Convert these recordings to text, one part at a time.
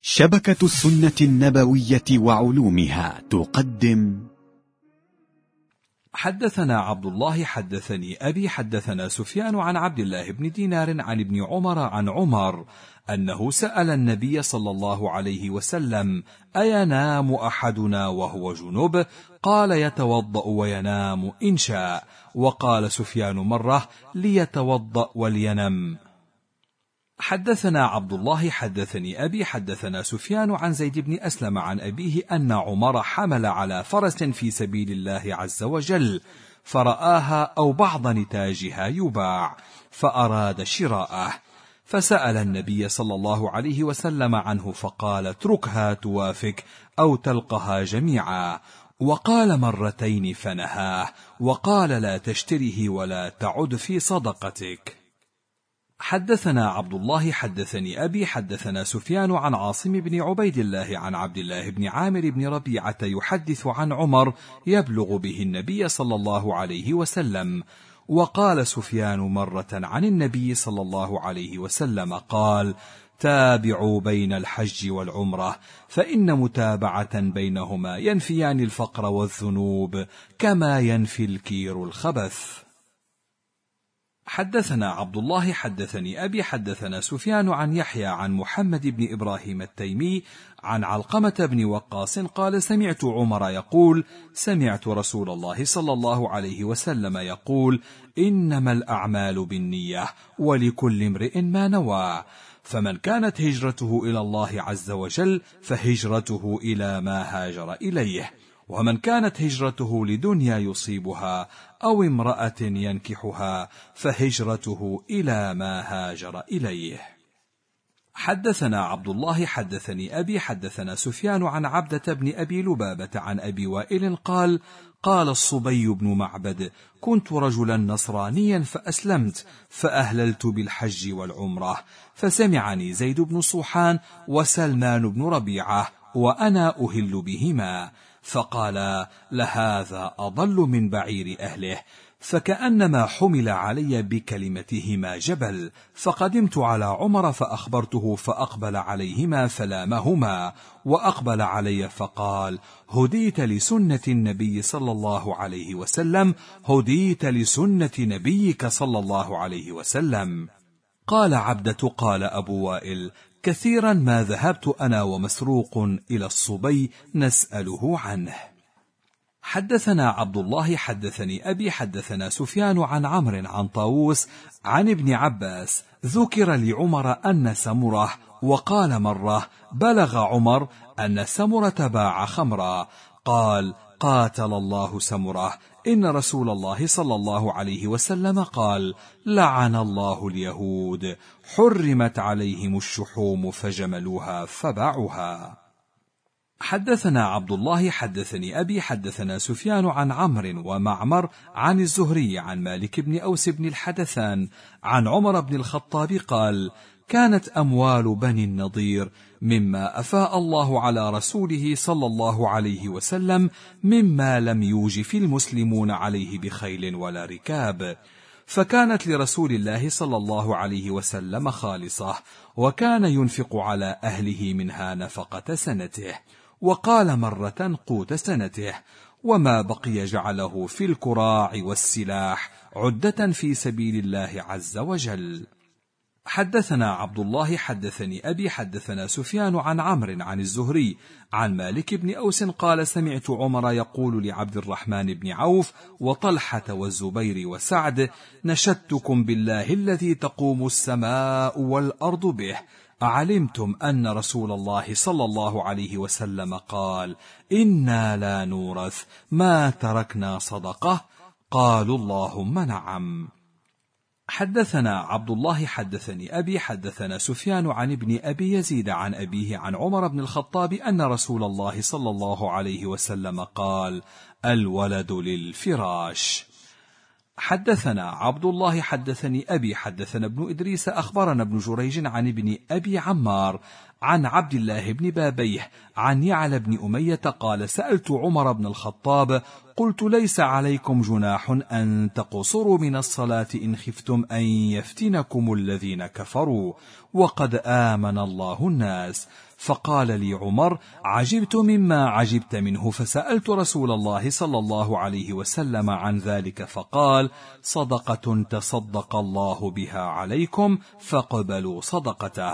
شبكة السنة النبوية وعلومها تقدم. حدثنا عبد الله حدثني أبي حدثنا سفيان عن عبد الله بن دينار عن ابن عمر عن عمر أنه سأل النبي صلى الله عليه وسلم: أينام أحدنا وهو جنب؟ قال: يتوضأ وينام إن شاء. وقال سفيان مرة: ليتوضأ ولينم. حدثنا عبد الله حدثني أبي حدثنا سفيان عن زيد بن أسلم عن أبيه أن عمر حمل على فرس في سبيل الله عز وجل، فرآها أو بعض نتاجها يباع، فأراد شراءه، فسأل النبي صلى الله عليه وسلم عنه فقال: اتركها توافك أو تلقها جميعا. وقال مرتين فنهاه، وقال: لا تشتره ولا تعد في صدقتك. حدثنا عبد الله حدثني أبي حدثنا سفيان عن عاصم بن عبيد الله عن عبد الله بن عامر بن ربيعة يحدث عن عمر يبلغ به النبي صلى الله عليه وسلم. وقال سفيان مرة عن النبي صلى الله عليه وسلم قال: تابعوا بين الحج والعمرة، فإن متابعة بينهما ينفيان الفقر والذنوب كما ينفي الكير الخبث. حدثنا عبد الله حدثني أبي حدثنا سفيان عن يحيى عن محمد بن إبراهيم التيمي عن علقمة بن وقاص قال: سمعت عمر يقول: سمعت رسول الله صلى الله عليه وسلم يقول: إنما الأعمال بالنية ولكل امرئ ما نوى، فمن كانت هجرته إلى الله عز وجل فهجرته إلى ما هاجر إليه، ومن كانت هجرته لدنيا يصيبها أو امرأة ينكحها فهجرته إلى ما هاجر إليه. حدثنا عبد الله حدثني أبي حدثنا سفيان عن عبدة بن أبي لبابة عن أبي وائل قال: قال الصبي بن معبد: كنت رجلا نصرانيا فأسلمت، فأهللت بالحج والعمرة، فسمعني زيد بن صوحان وسلمان بن ربيعة وأنا أهل بهما، فقال: لهذا أضل من بعير أهله، فكأنما حمل علي بكلمتهما جبل. فقدمت على عمر فأخبرته، فأقبل عليهما فلامهما، وأقبل علي فقال: هديت لسنة النبي صلى الله عليه وسلم، هديت لسنة نبيك صلى الله عليه وسلم. قال عبدة: قال أبو وائل: كثيرا ما ذهبت أنا ومسروق إلى الصبي نسأله عنه. حدثنا عبد الله حدثني أبي حدثنا سفيان عن عمرو عن طاووس عن ابن عباس: ذكر لعمر أن سمرة، وقال مرة: بلغ عمر أن سمرة باع خمرا، قال: قاتل الله سمرة، إن رسول الله صلى الله عليه وسلم قال: لعن الله اليهود، حرمت عليهم الشحوم فجملوها فباعوها. حدثنا عبد الله حدثني أبي حدثنا سفيان عن عمرو ومعمر عن الزهري عن مالك بن أوس بن الحدثان عن عمر بن الخطاب قال: كانت أموال بني النضير مما أفاء الله على رسوله صلى الله عليه وسلم مما لم يوجف المسلمون عليه بخيل ولا ركاب، فكانت لرسول الله صلى الله عليه وسلم خالصة، وكان ينفق على أهله منها نفقة سنته، وقال مرة قوت سنته، وما بقي جعله في الكراع والسلاح عدة في سبيل الله عز وجل. حدثنا عبد الله حدثني أبي حدثنا سفيان عن عمرو عن الزهري عن مالك بن أوس قال: سمعت عمر يقول لعبد الرحمن بن عوف وطلحة والزبير وسعد: نشدتكم بالله الذي تقوم السماء والأرض به، أعلمتم أن رسول الله صلى الله عليه وسلم قال: إنا لا نورث ما تركنا صدقة؟ قالوا: اللهم نعم. حدثنا عبد الله حدثني أبي حدثنا سفيان عن ابن أبي يزيد عن أبيه عن عمر بن الخطاب أن رسول الله صلى الله عليه وسلم قال: الولد للفراش. حدثنا عبد الله حدثني أبي حدثنا ابن إدريس أخبرنا ابن جريج عن ابن أبي عمار عن عبد الله بن بابيه عن يعلى بن أمية قال: سألت عمر بن الخطاب قلت: ليس عليكم جناح أن تقصروا من الصلاة إن خفتم أن يفتنكم الذين كفروا، وقد آمن الله الناس، فقال لي عمر: عجبت مما عجبت منه، فسألت رسول الله صلى الله عليه وسلم عن ذلك فقال: صدقة تصدق الله بها عليكم فاقبلوا صدقته.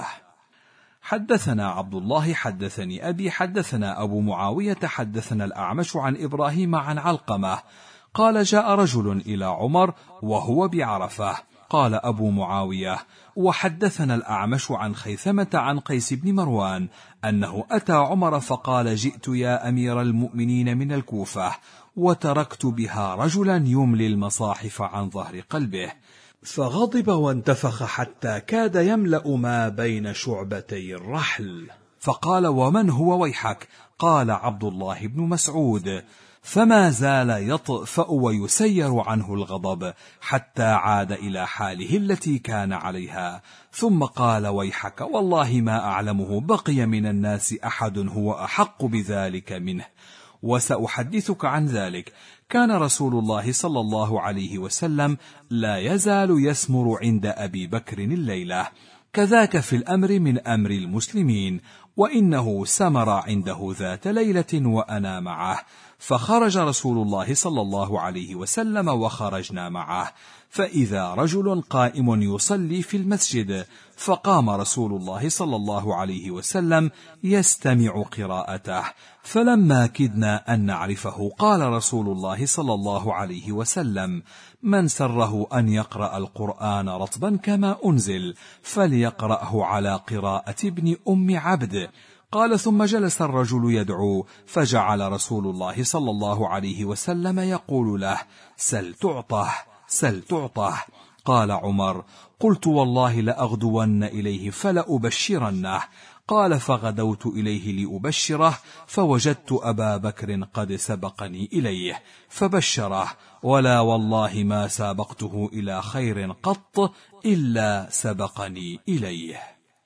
حدثنا عبد الله حدثني أبي حدثنا أبو معاوية حدثنا الأعمش عن إبراهيم عن علقمة قال: جاء رجل إلى عمر وهو بعرفة. قال أبو معاوية: وحدثنا الأعمش عن خيثمة عن قيس بن مروان أنه أتى عمر فقال: جئت يا أمير المؤمنين من الكوفة، وتركت بها رجلا يملي المصاحف عن ظهر قلبه، فغضب وانتفخ حتى كاد يملأ ما بين شعبتي الرحل، فقال: ومن هو ويحك؟ قال: عبد الله بن مسعود. فما زال يطفأ ويسير عنه الغضب حتى عاد إلى حاله التي كان عليها، ثم قال: ويحك، والله ما أعلمه بقي من الناس أحد هو أحق بذلك منه، وسأحدثك عن ذلك. كان رسول الله صلى الله عليه وسلم لا يزال يسمر عند أبي بكر الليلة، كذاك في الأمر من أمر المسلمين، وإنه سمر عنده ذات ليلة وأنا معه، فخرج رسول الله صلى الله عليه وسلم وخرجنا معه، فإذا رجل قائم يصلي في المسجد، فقام رسول الله صلى الله عليه وسلم يستمع قراءته، فلما كدنا أن نعرفه قال رسول الله صلى الله عليه وسلم: من سره أن يقرأ القرآن رطبا كما أنزل فليقرأه على قراءة ابن أم عبد. قال: ثم جلس الرجل يدعو، فجعل رسول الله صلى الله عليه وسلم يقول له: سل تعطه سل تعطه. قال عمر: قلت والله لأغدون إليه فلأبشرنه. قال: فغدوت إليه لأبشره، فوجدت أبا بكر قد سبقني إليه فبشره، ولا والله ما سابقته إلى خير قط إلا سبقني إليه.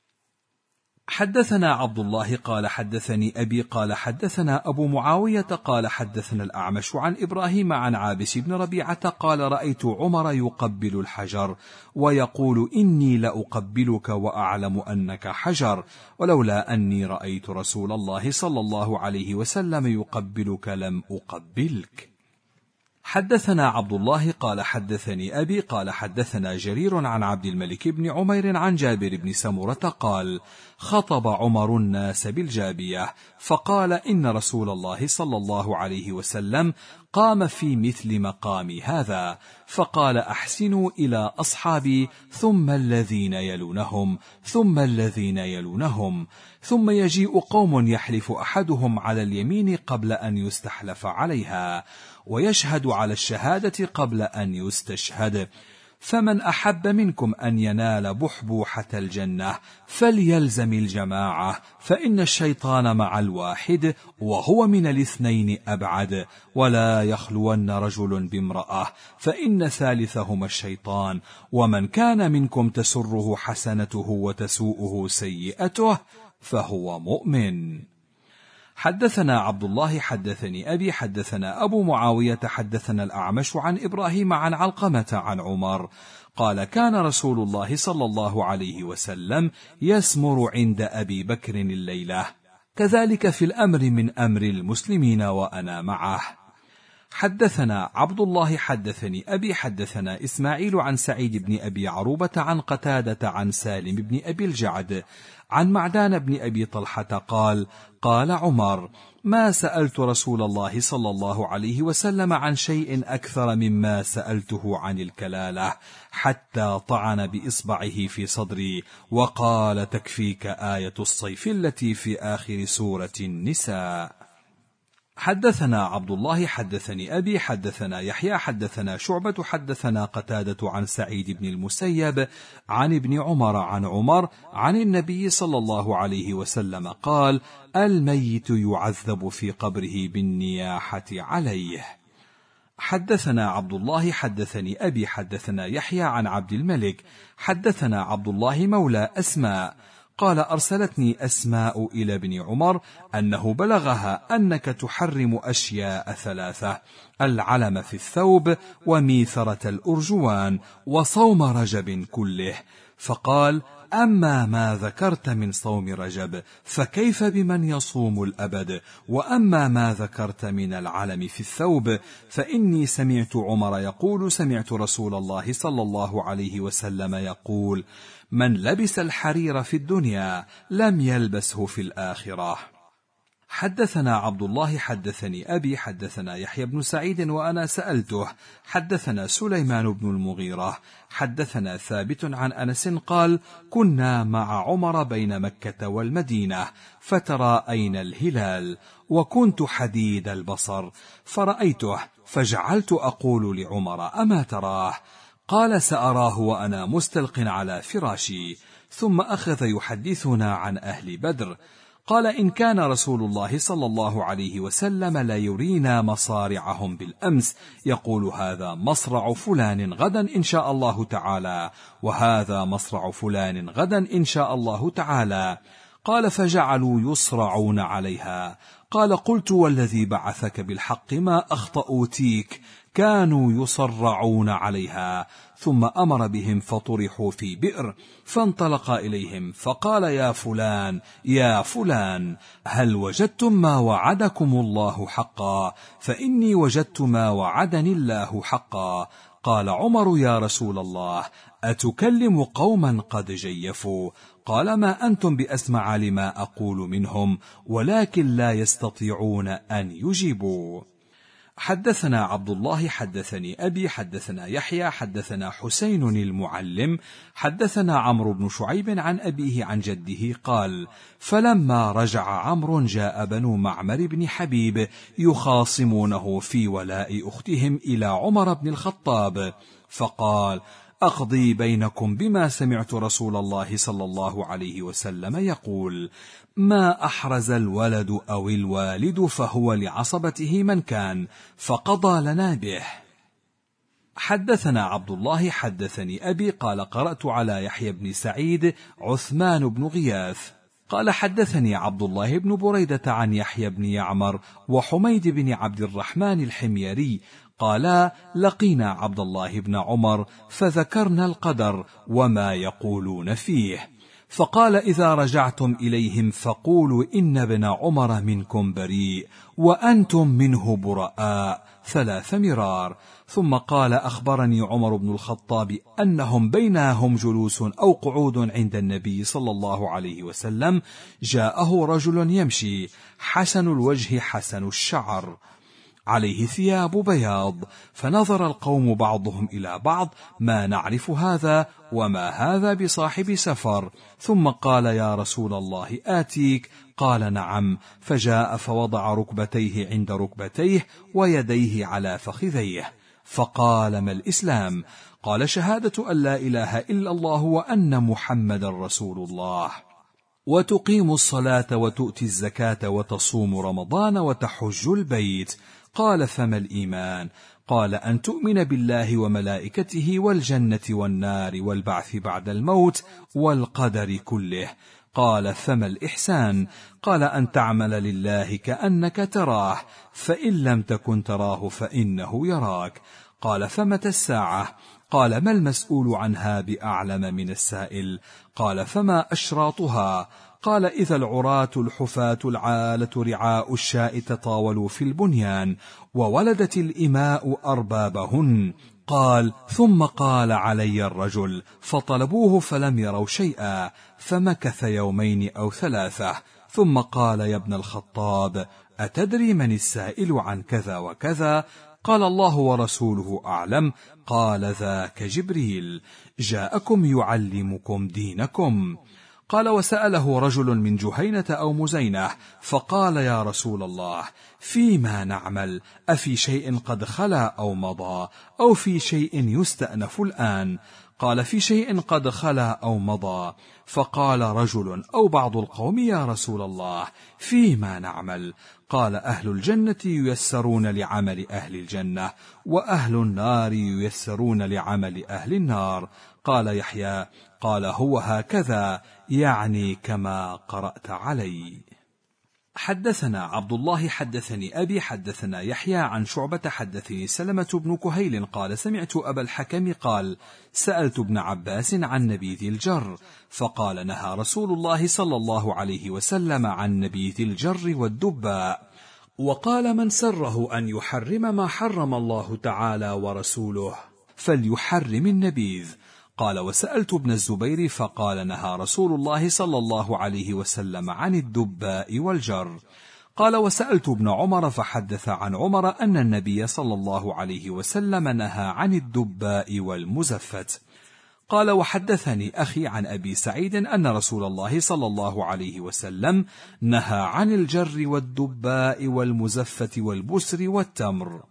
حدثنا عبد الله قال حدثني أبي قال حدثنا أبو معاوية قال حدثنا الأعمش عن إبراهيم عن عابس بن ربيعة قال: رأيت عمر يقبل الحجر ويقول: إني لأقبلك وأعلم أنك حجر، ولولا أني رأيت رسول الله صلى الله عليه وسلم يقبلك لم أقبلك. حدثنا عبد الله قال حدثني أبي قال حدثنا جرير عن عبد الملك بن عمير عن جابر بن سمرة قال: خطب عمر الناس بالجابية، فقال: إن رسول الله صلى الله عليه وسلم قام في مثل مقامي هذا، فقال: أحسنوا إلى أصحابي ثم الذين يلونهم ثم الذين يلونهم، ثم يجيء قوم يحلف أحدهم على اليمين قبل أن يستحلف عليها، ويشهد على الشهادة قبل أن يستشهد، فمن أحب منكم أن ينال بحبوحة الجنة فليلزم الجماعة، فإن الشيطان مع الواحد وهو من الاثنين أبعد، ولا يخلون رجل بامرأة فإن ثالثهما الشيطان، ومن كان منكم تسره حسنته وتسوءه سيئته فهو مؤمن. حدثنا عبد الله حدثني أبي حدثنا أبو معاوية حدثنا الأعمش عن إبراهيم عن علقمة عن عمر قال: كان رسول الله صلى الله عليه وسلم يسمر عند أبي بكر الليلة، كذلك في الأمر من أمر المسلمين وأنا معه. حدثنا عبد الله حدثني أبي حدثنا إسماعيل عن سعيد بن أبي عروبة عن قتادة عن سالم بن أبي الجعد عن معدان بن أبي طلحة قال: قال عمر: ما سألت رسول الله صلى الله عليه وسلم عن شيء أكثر مما سألته عن الكلالة، حتى طعن بإصبعه في صدري وقال: تكفيك آية الصيف التي في آخر سورة النساء. حدثنا عبد الله حدثني أبي حدثنا يحيى حدثنا شعبة حدثنا قتادة عن سعيد بن المسيب عن ابن عمر عن عمر عن النبي صلى الله عليه وسلم قال: الميت يعذب في قبره بالنياحة عليه. حدثنا عبد الله حدثني أبي حدثنا يحيى عن عبد الملك حدثنا عبد الله مولى أسماء قال: أرسلتني أسماء إلى ابن عمر أنه بلغها أنك تحرم أشياء ثلاثة: العلم في الثوب، وميثرة الأرجوان، وصوم رجب كله، فقال: أما ما ذكرت من صوم رجب فكيف بمن يصوم الأبد؟ وأما ما ذكرت من العلم في الثوب فإني سمعت عمر يقول سمعت رسول الله صلى الله عليه وسلم يقول من لبس الحرير في الدنيا لم يلبسه في الآخرة. حدثنا عبد الله حدثني أبي حدثنا يحيى بن سعيد وأنا سألته حدثنا سليمان بن المغيرة حدثنا ثابت عن أنس قال كنا مع عمر بين مكة والمدينة فتراءينا الهلال وكنت حديد البصر فرأيته فجعلت أقول لعمر أما تراه؟ قال سأراه وأنا مستلق على فراشي. ثم أخذ يحدثنا عن أهل بدر. قال إن كان رسول الله صلى الله عليه وسلم لا يرينا مصارعهم بالأمس يقول هذا مصرع فلان غدا إن شاء الله تعالى وهذا مصرع فلان غدا إن شاء الله تعالى. قال فجعلوا يصرعون عليها. قال قلت والذي بعثك بالحق ما أخطأوا تيك كانوا يصرعون عليها. ثم أمر بهم فطرحوا في بئر فانطلق إليهم فقال يا فلان يا فلان هل وجدتم ما وعدكم الله حقا؟ فإني وجدت ما وعدني الله حقا. قال عمر يا رسول الله أتكلم قوما قد جيفوا؟ قال ما أنتم بأسمع لما أقول منهم ولكن لا يستطيعون أن يجيبوا. حدثنا عبد الله حدثني أبي حدثنا يحيى حدثنا حسين المعلم حدثنا عمرو بن شعيب عن أبيه عن جده قال فلما رجع عمرو جاء بنو معمر بن حبيب يخاصمونه في ولاء أختهم إلى عمر بن الخطاب فقال أقضي بينكم بما سمعت رسول الله صلى الله عليه وسلم يقول ما أحرز الولد أو الوالد فهو لعصبته من كان فقضى لنا به. حدثنا عبد الله حدثني أبي قال قرأت على يحيى بن سعيد عثمان بن غياث قال حدثني عبد الله بن بريدة عن يحيى بن يعمر وحميد بن عبد الرحمن الحميري قالا لقينا عبد الله بن عمر فذكرنا القدر وما يقولون فيه فقال إذا رجعتم إليهم فقولوا إن ابن عمر منكم بريء وأنتم منه براء 3 مرار. ثم قال أخبرني عمر بن الخطاب أنهم بينهم جلوس أو قعود عند النبي صلى الله عليه وسلم جاءه رجل يمشي حسن الوجه حسن الشعر عليه ثياب بياض فنظر القوم بعضهم إلى بعض ما نعرف هذا وما هذا بصاحب سفر. ثم قال يا رسول الله آتيك؟ قال نعم. فجاء فوضع ركبتيه عند ركبتيه ويديه على فخذيه فقال ما الإسلام؟ قال شهادة أن لا إله إلا الله وأن محمد رسول الله وتقيم الصلاة وتؤتي الزكاة وتصوم رمضان وتحج البيت. قال فما الإيمان؟ قال أن تؤمن بالله وملائكته والجنة والنار والبعث بعد الموت والقدر كله. قال فما الإحسان؟ قال أن تعمل لله كأنك تراه فإن لم تكن تراه فإنه يراك. قال فمتى الساعة؟ قال ما المسؤول عنها بأعلم من السائل. قال فما أشراطها؟ قال إذا العراة الحفاة العالة رعاء الشاء تطاولوا في البنيان وولدت الإماء أربابهن. قال ثم قال علي الرجل فطلبوه فلم يروا شيئا فمكث 2 أو 3 ثم قال يا ابن الخطاب أتدري من السائل عن كذا وكذا؟ قال الله ورسوله أعلم. قال ذاك جبريل جاءكم يعلمكم دينكم. قال وسأله رجل من جهينة أو مزينة فقال يا رسول الله فيما نعمل؟ أفي شيء قد خلا أو مضى أو في شيء يستأنف الآن؟ قال في شيء قد خلا أو مضى. فقال رجل أو بعض القوم يا رسول الله فيما نعمل؟ قال أهل الجنة ييسرون لعمل أهل الجنة وأهل النار ييسرون لعمل أهل النار. قال يحيى قال هو هكذا يعني كما قرأت علي. حدثنا عبد الله حدثني أبي حدثنا يحيى عن شعبة حدثني سلمة بن كهيل قال سمعت أبا الحكم قال سألت ابن عباس عن نبيذ الجر فقال نهى رسول الله صلى الله عليه وسلم عن نبيذ الجر والدباء. وقال من سره أن يحرم ما حرم الله تعالى ورسوله فليحرم النبيذ. قال وسألت ابن الزبير فقال نهى رسول الله صلى الله عليه وسلم عن الدباء والجر. قال وسألت ابن عمر فحدث عن عمر أن النبي صلى الله عليه وسلم نهى عن الدباء والمزفت. قال وحدثني أخي عن أبي سعيد أن رسول الله صلى الله عليه وسلم نهى عن الجر والدباء والمزفت والبسر والتمر.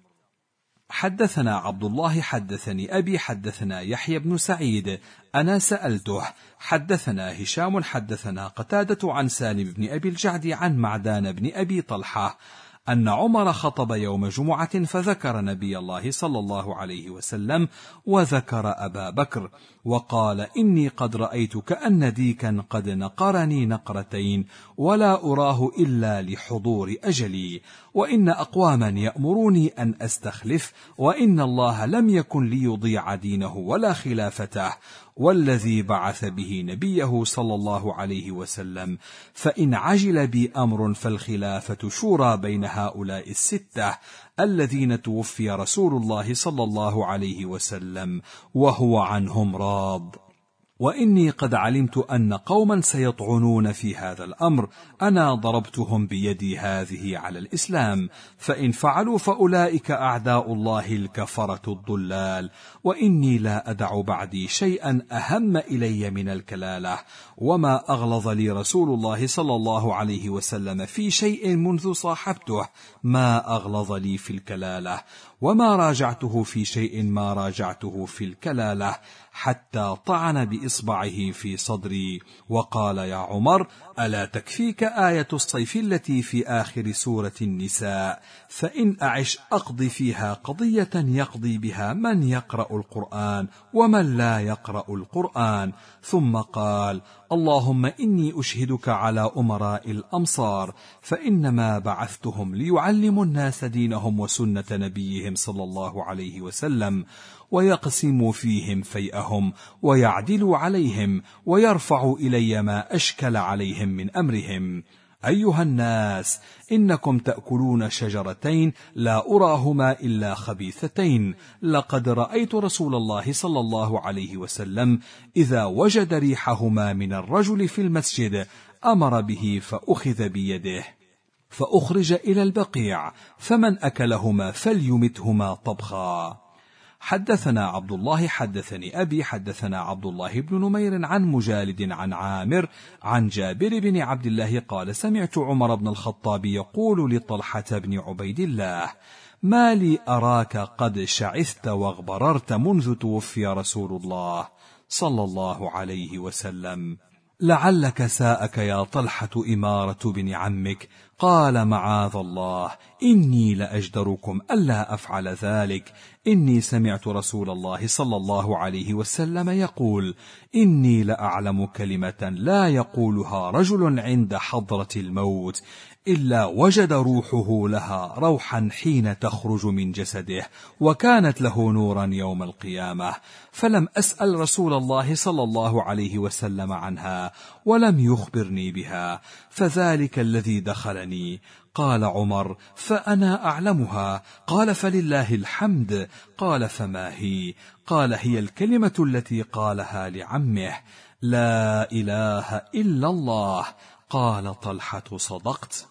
حدثنا عبد الله حدثني أبي حدثنا يحيى بن سعيد أنا سألته. حدثنا هشام حدثنا قتادة عن سالم بن أبي الجعد عن معدان بن أبي طلحة أن عمر خطب يوم جمعة فذكر نبي الله صلى الله عليه وسلم وذكر أبا بكر وقال إني قد رأيت كأن ديكا قد نقرني نقرتين ولا أراه إلا لحضور أجلي وإن أقواما يأمروني أن أستخلف وإن الله لم يكن ليضيع دينه ولا خلافته والذي بعث به نبيه صلى الله عليه وسلم فإن عجل بي أمر فالخلافة شورى بين هؤلاء الستة الذين توفي رسول الله صلى الله عليه وسلم وهو عنهم راض. وإني قد علمت أن قوما سيطعنون في هذا الأمر أنا ضربتهم بيدي هذه على الإسلام فإن فعلوا فأولئك أعداء الله الكفرة الضلال وإني لا أدع بعدي شيئا أهم إلي من الكلالة وما أغلظ لي رسول الله صلى الله عليه وسلم في شيء منذ صاحبته ما أغلظ لي في الكلالة وما راجعته في شيء ما راجعته في الكلالة حتى طعن بإصبعه في صدري وقال يا عمر ألا تكفيك آية الصيف التي في آخر سورة النساء فإن أعش أقضي فيها قضية يقضي بها من يقرأ القرآن ومن لا يقرأ القرآن ثم قال اللهم إني أشهدك على أمراء الأمصار فإنما بعثتهم ليعلموا الناس دينهم وسنة نبيهم صلى الله عليه وسلم ويقسموا فيهم فيئهم ويعدلوا عليهم ويرفعوا إلي ما أشكل عليهم من أمرهم. أيها الناس إنكم تأكلون شجرتين لا أراهما إلا خبيثتين لقد رأيت رسول الله صلى الله عليه وسلم إذا وجد ريحهما من الرجل في المسجد أمر به فأخذ بيده فأخرج إلى البقيع فمن أكلهما فليمتهما طبخا. حدثنا عبد الله حدثني أبي حدثنا عبد الله بن نمير عن مجالد عن عامر عن جابر بن عبد الله قال سمعت عمر بن الخطاب يقول لطلحة بن عبيد الله ما لي أراك قد شعثت واغبررت منذ توفي رسول الله صلى الله عليه وسلم لعلك ساءك يا طلحة إمارة بن عمك. قال معاذ الله إني لأجدركم ألا أفعل ذلك إني سمعت رسول الله صلى الله عليه وسلم يقول إني لأعلم كلمة لا يقولها رجل عند حضرة الموت إلا وجد روحه لها روحا حين تخرج من جسده وكانت له نورا يوم القيامة فلم أسأل رسول الله صلى الله عليه وسلم عنها ولم يخبرني بها فذلك الذي دخلني. قال عمر فأنا أعلمها. قال فلله الحمد. قال فما هي؟ قال هي الكلمة التي قالها لعمه لا إله إلا الله. قال طلحة صدقت.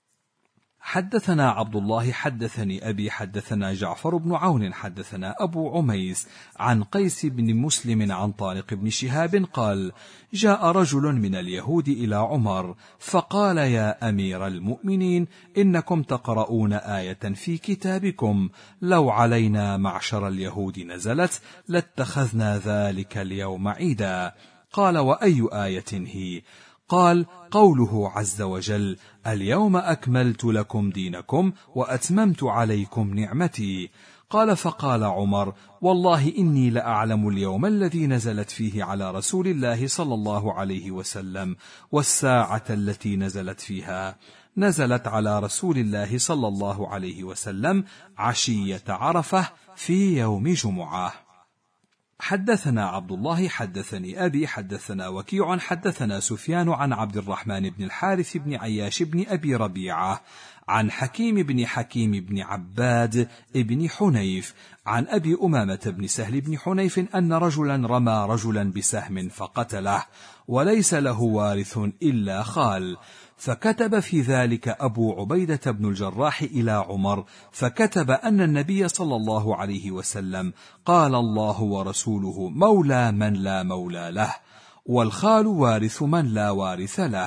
حدثنا عبد الله حدثني أبي حدثنا جعفر بن عون حدثنا أبو عميس عن قيس بن مسلم عن طارق بن شهاب قال جاء رجل من اليهود إلى عمر فقال يا أمير المؤمنين إنكم تقرؤون آية في كتابكم لو علينا معشر اليهود نزلت لاتخذنا ذلك اليوم عيدا. قال وأي آية هي؟ قال قوله عز وجل اليوم أكملت لكم دينكم وأتممت عليكم نعمتي. قال فقال عمر: والله إني لأعلم اليوم الذي نزلت فيه على رسول الله صلى الله عليه وسلم، والساعة التي نزلت فيها. نزلت على رسول الله صلى الله عليه وسلم عشية عرفة في يوم جمعة. حدثنا عبد الله حدثني أبي حدثنا وكيع حدثنا سفيان عن عبد الرحمن بن الحارث بن عياش بن أبي ربيعة عن حكيم بن عباد بن حنيف عن أبي أمامة بن سهل بن حنيف أن رجلا رمى رجلا بسهم فقتله، وليس له وارث إلا خال، فكتب في ذلك أبو عبيدة بن الجراح إلى عمر، فكتب أن النبي صلى الله عليه وسلم قال: الله ورسوله مولى من لا مولى له، والخال وارث من لا وارث له.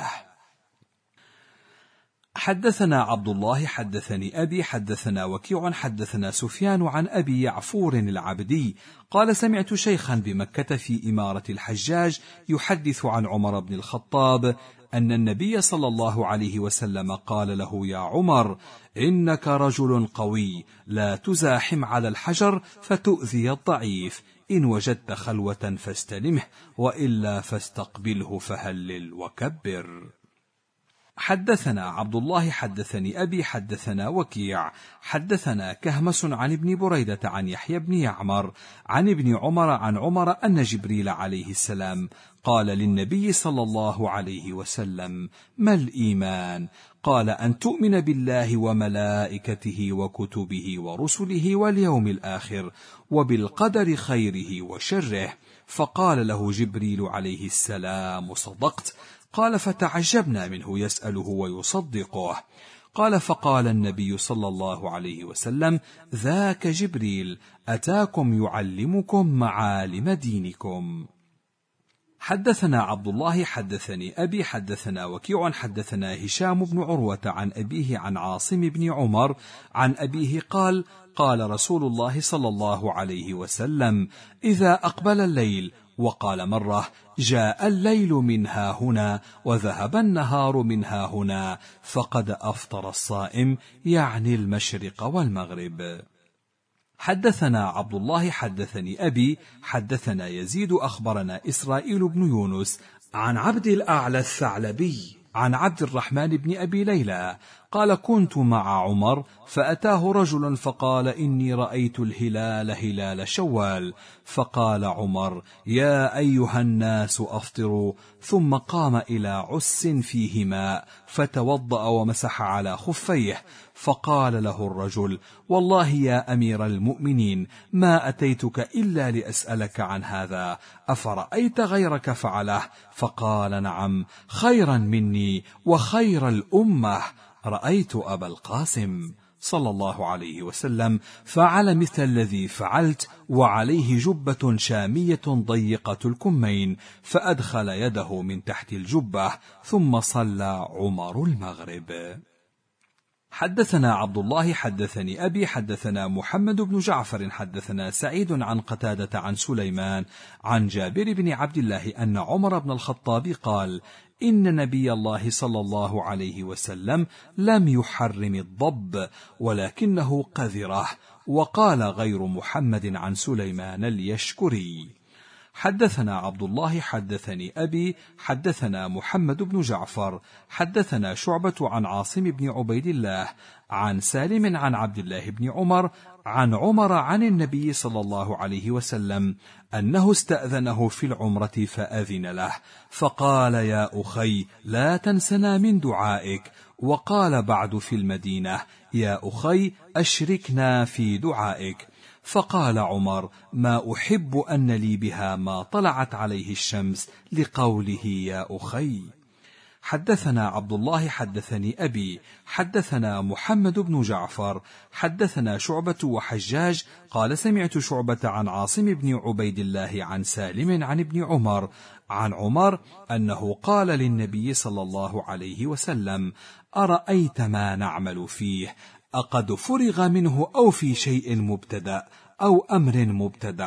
حدثنا عبد الله حدثني أبي حدثنا وكيع حدثنا سفيان عن أبي يعفور العبدي قال: سمعت شيخا بمكة في إمارة الحجاج يحدث عن عمر بن الخطاب أن النبي صلى الله عليه وسلم قال له: يا عمر، إنك رجل قوي، لا تزاحم على الحجر فتؤذي الضعيف، إن وجدت خلوة فاستلمه، وإلا فاستقبله فهلل وكبر. حدثنا عبد الله حدثني أبي حدثنا وكيع حدثنا كهمس عن ابن بريدة عن يحيى بن يعمر عن ابن عمر عن عمر أن جبريل عليه السلام قال للنبي صلى الله عليه وسلم: ما الإيمان؟ قال: أن تؤمن بالله وملائكته وكتبه ورسله واليوم الآخر وبالقدر خيره وشره. فقال له جبريل عليه السلام: صدقت. قال: فتعجبنا منه يسأله ويصدقه. قال: فقال النبي صلى الله عليه وسلم: ذاك جبريل أتاكم يعلمكم معالم دينكم. حدثنا عبد الله حدثني أبي حدثنا وكيع حدثنا هشام بن عروة عن أبيه عن عاصم بن عمر عن أبيه قال: قال رسول الله صلى الله عليه وسلم: إذا أقبل الليل، وقال مرة: جاء الليل منها هنا وذهب النهار منها هنا، فقد أفطر الصائم، يعني المشرق والمغرب. حدثنا عبد الله حدثني أبي حدثنا يزيد أخبرنا إسرائيل بن يونس عن عبد الأعلى الثعلبي عن عبد الرحمن بن أبي ليلى قال: كنت مع عمر فأتاه رجل فقال: إني رأيت الهلال هلال شوال. فقال عمر: يا أيها الناس أفطروا. ثم قام إلى عس فيه ماء فتوضأ ومسح على خفيه. فقال له الرجل: والله يا أمير المؤمنين، ما أتيتك إلا لأسألك عن هذا، أفرأيت غيرك فعله؟ فقال: نعم، خيرا مني وخير الأمة، رأيت أبا القاسم صلى الله عليه وسلم فعل مثل الذي فعلت، وعليه جبة شامية ضيقة الكمين، فأدخل يده من تحت الجبة، ثم صلى عمر المغرب. حدثنا عبد الله حدثني أبي حدثنا محمد بن جعفر حدثنا سعيد عن قتادة عن سليمان عن جابر بن عبد الله أن عمر بن الخطاب قال: إن نبي الله صلى الله عليه وسلم لم يحرم الضب، ولكنه قذره. وقال غير محمد عن سليمان اليشكري. حدثنا عبد الله حدثني أبي حدثنا محمد بن جعفر حدثنا شعبة عن عاصم بن عبيد الله عن سالم عن عبد الله بن عمر عن عمر عن النبي صلى الله عليه وسلم أنه استأذنه في العمرة فأذن له، فقال: يا أخي، لا تنسنا من دعائك. وقال بعد في المدينة: يا أخي، أشركنا في دعائك. فقال عمر: ما أحب أن لي بها ما طلعت عليه الشمس، لقوله يا أخي. حدثنا عبد الله حدثني أبي حدثنا محمد بن جعفر حدثنا شعبة وحجاج قال: سمعت شعبة عن عاصم بن عبيد الله عن سالم عن ابن عمر عن عمر أنه قال للنبي صلى الله عليه وسلم: أرأيت ما نعمل فيه، أقد فرغ منه أو في شيء مبتدأ أو أمر مبتدع؟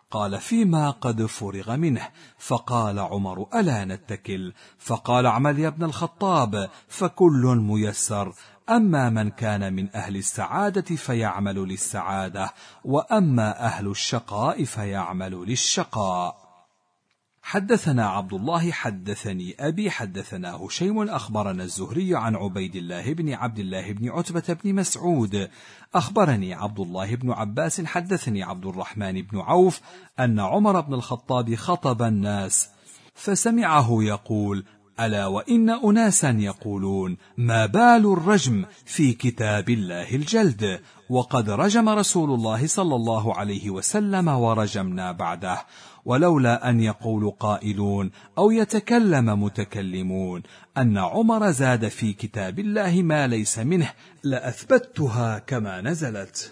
قال: فيما قد فرغ منه. فقال عمر: ألا نتكل؟ فقال: اعمل يا ابن الخطاب، فكل ميسر، أما من كان من أهل السعادة فيعمل للسعادة، وأما أهل الشقاء فيعمل للشقاء. حدثنا عبد الله حدثني أبي حدثنا هشيم أخبرنا الزهري عن عبيد الله بن عبد الله بن عتبة بن مسعود أخبرني عبد الله بن عباس حدثني عبد الرحمن بن عوف أن عمر بن الخطاب خطب الناس فسمعه يقول: ألا وإن أناسا يقولون: ما بال الرجم في كتاب الله الجلد، وقد رجم رسول الله صلى الله عليه وسلم ورجمنا بعده، ولولا أن يقول قائلون أو يتكلم متكلمون أن عمر زاد في كتاب الله ما ليس منه لأثبتها كما نزلت.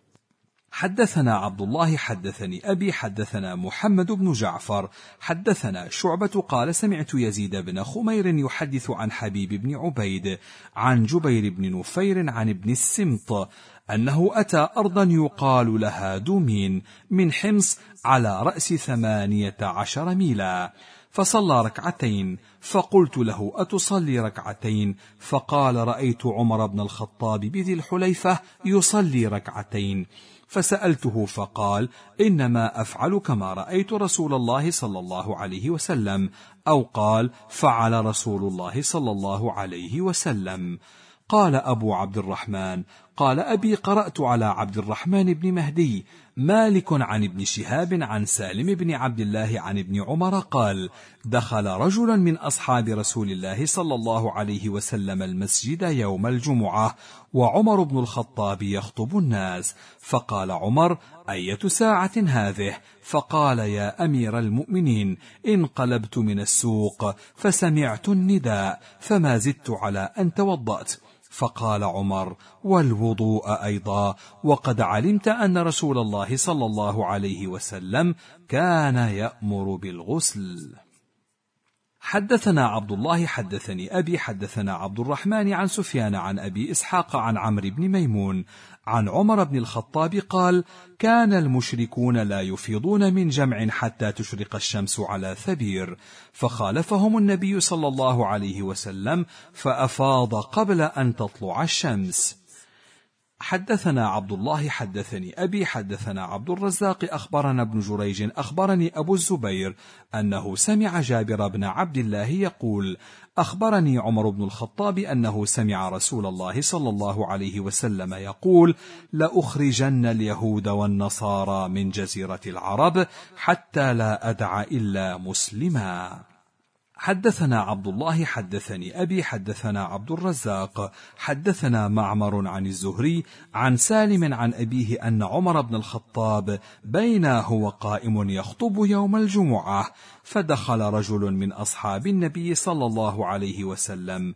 حدثنا عبد الله حدثني أبي حدثنا محمد بن جعفر حدثنا شعبة قال: سمعت يزيد بن خمير يحدث عن حبيب بن عبيد عن جبير بن نفير عن ابن السمط أنه أتى أرضا يقال لها دومين من حمص على رأس 18 ميلا، فصلى ركعتين، فقلت له: أتصلي ركعتين؟ فقال: رأيت عمر بن الخطاب بذي الحليفة يصلي ركعتين، فسألته فقال: إنما أفعل كما رأيت رسول الله صلى الله عليه وسلم، أو قال: فعل رسول الله صلى الله عليه وسلم. قال أبو عبد الرحمن: قال أبي: قرأت على عبد الرحمن بن مهدي مالك عن ابن شهاب عن سالم بن عبد الله عن ابن عمر قال: دخل رجل من أصحاب رسول الله صلى الله عليه وسلم المسجد يوم الجمعة وعمر بن الخطاب يخطب الناس، فقال عمر: أية ساعة هذه؟ فقال: يا أمير المؤمنين، انقلبت من السوق فسمعت النداء فما زدت على أن توضأت. فقال عمر: والوضوء أيضا، وقد علمت أن رسول الله صلى الله عليه وسلم كان يأمر بالغسل. حدثنا عبد الله حدثني أبي حدثنا عبد الرحمن عن سفيان عن أبي إسحاق عن عمرو بن ميمون عن عمر بن الخطاب قال: كان المشركون لا يفيضون من جمع حتى تشرق الشمس على ثبير، فخالفهم النبي صلى الله عليه وسلم فأفاض قبل أن تطلع الشمس. حدثنا عبد الله حدثني أبي حدثنا عبد الرزاق أخبرنا ابن جريج أخبرني أبو الزبير أنه سمع جابر بن عبد الله يقول: أخبرني عمر بن الخطاب أنه سمع رسول الله صلى الله عليه وسلم يقول: لأخرجن اليهود والنصارى من جزيرة العرب حتى لا أدع إلا مسلما. حدثنا عبد الله حدثني أبي حدثنا عبد الرزاق حدثنا معمر عن الزهري عن سالم عن أبيه أن عمر بن الخطاب بينا هو قائم يخطب يوم الجمعة فدخل رجل من أصحاب النبي صلى الله عليه وسلم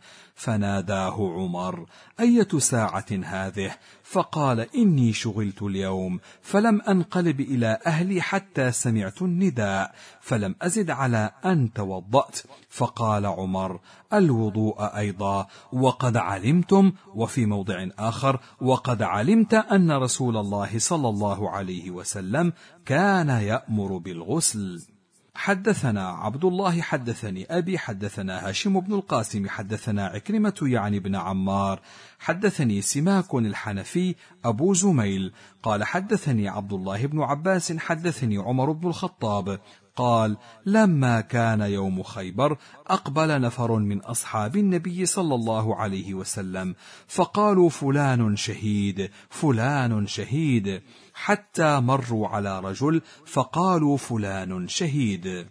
فناداه عمر: أية ساعة هذه؟ فقال: إني شغلت اليوم فلم أنقلب إلى أهلي حتى سمعت النداء فلم أزد على أن توضأت. فقال عمر: الوضوء أيضا، وقد علمتم، وفي موضع آخر: وقد علمت أن رسول الله صلى الله عليه وسلم كان يأمر بالغسل. حدثنا عبد الله حدثني أبي حدثنا هاشم بن القاسم حدثنا عكرمة يعني بن عمار حدثني سماك الحنفي أبو زميل قال: حدثني عبد الله بن عباس حدثني عمر بن الخطاب قال: لما كان يوم خيبر أقبل نفر من أصحاب النبي صلى الله عليه وسلم فقالوا: فلان شهيد فلان شهيد، حتى مروا على رجل فقالوا: فلان شهيد.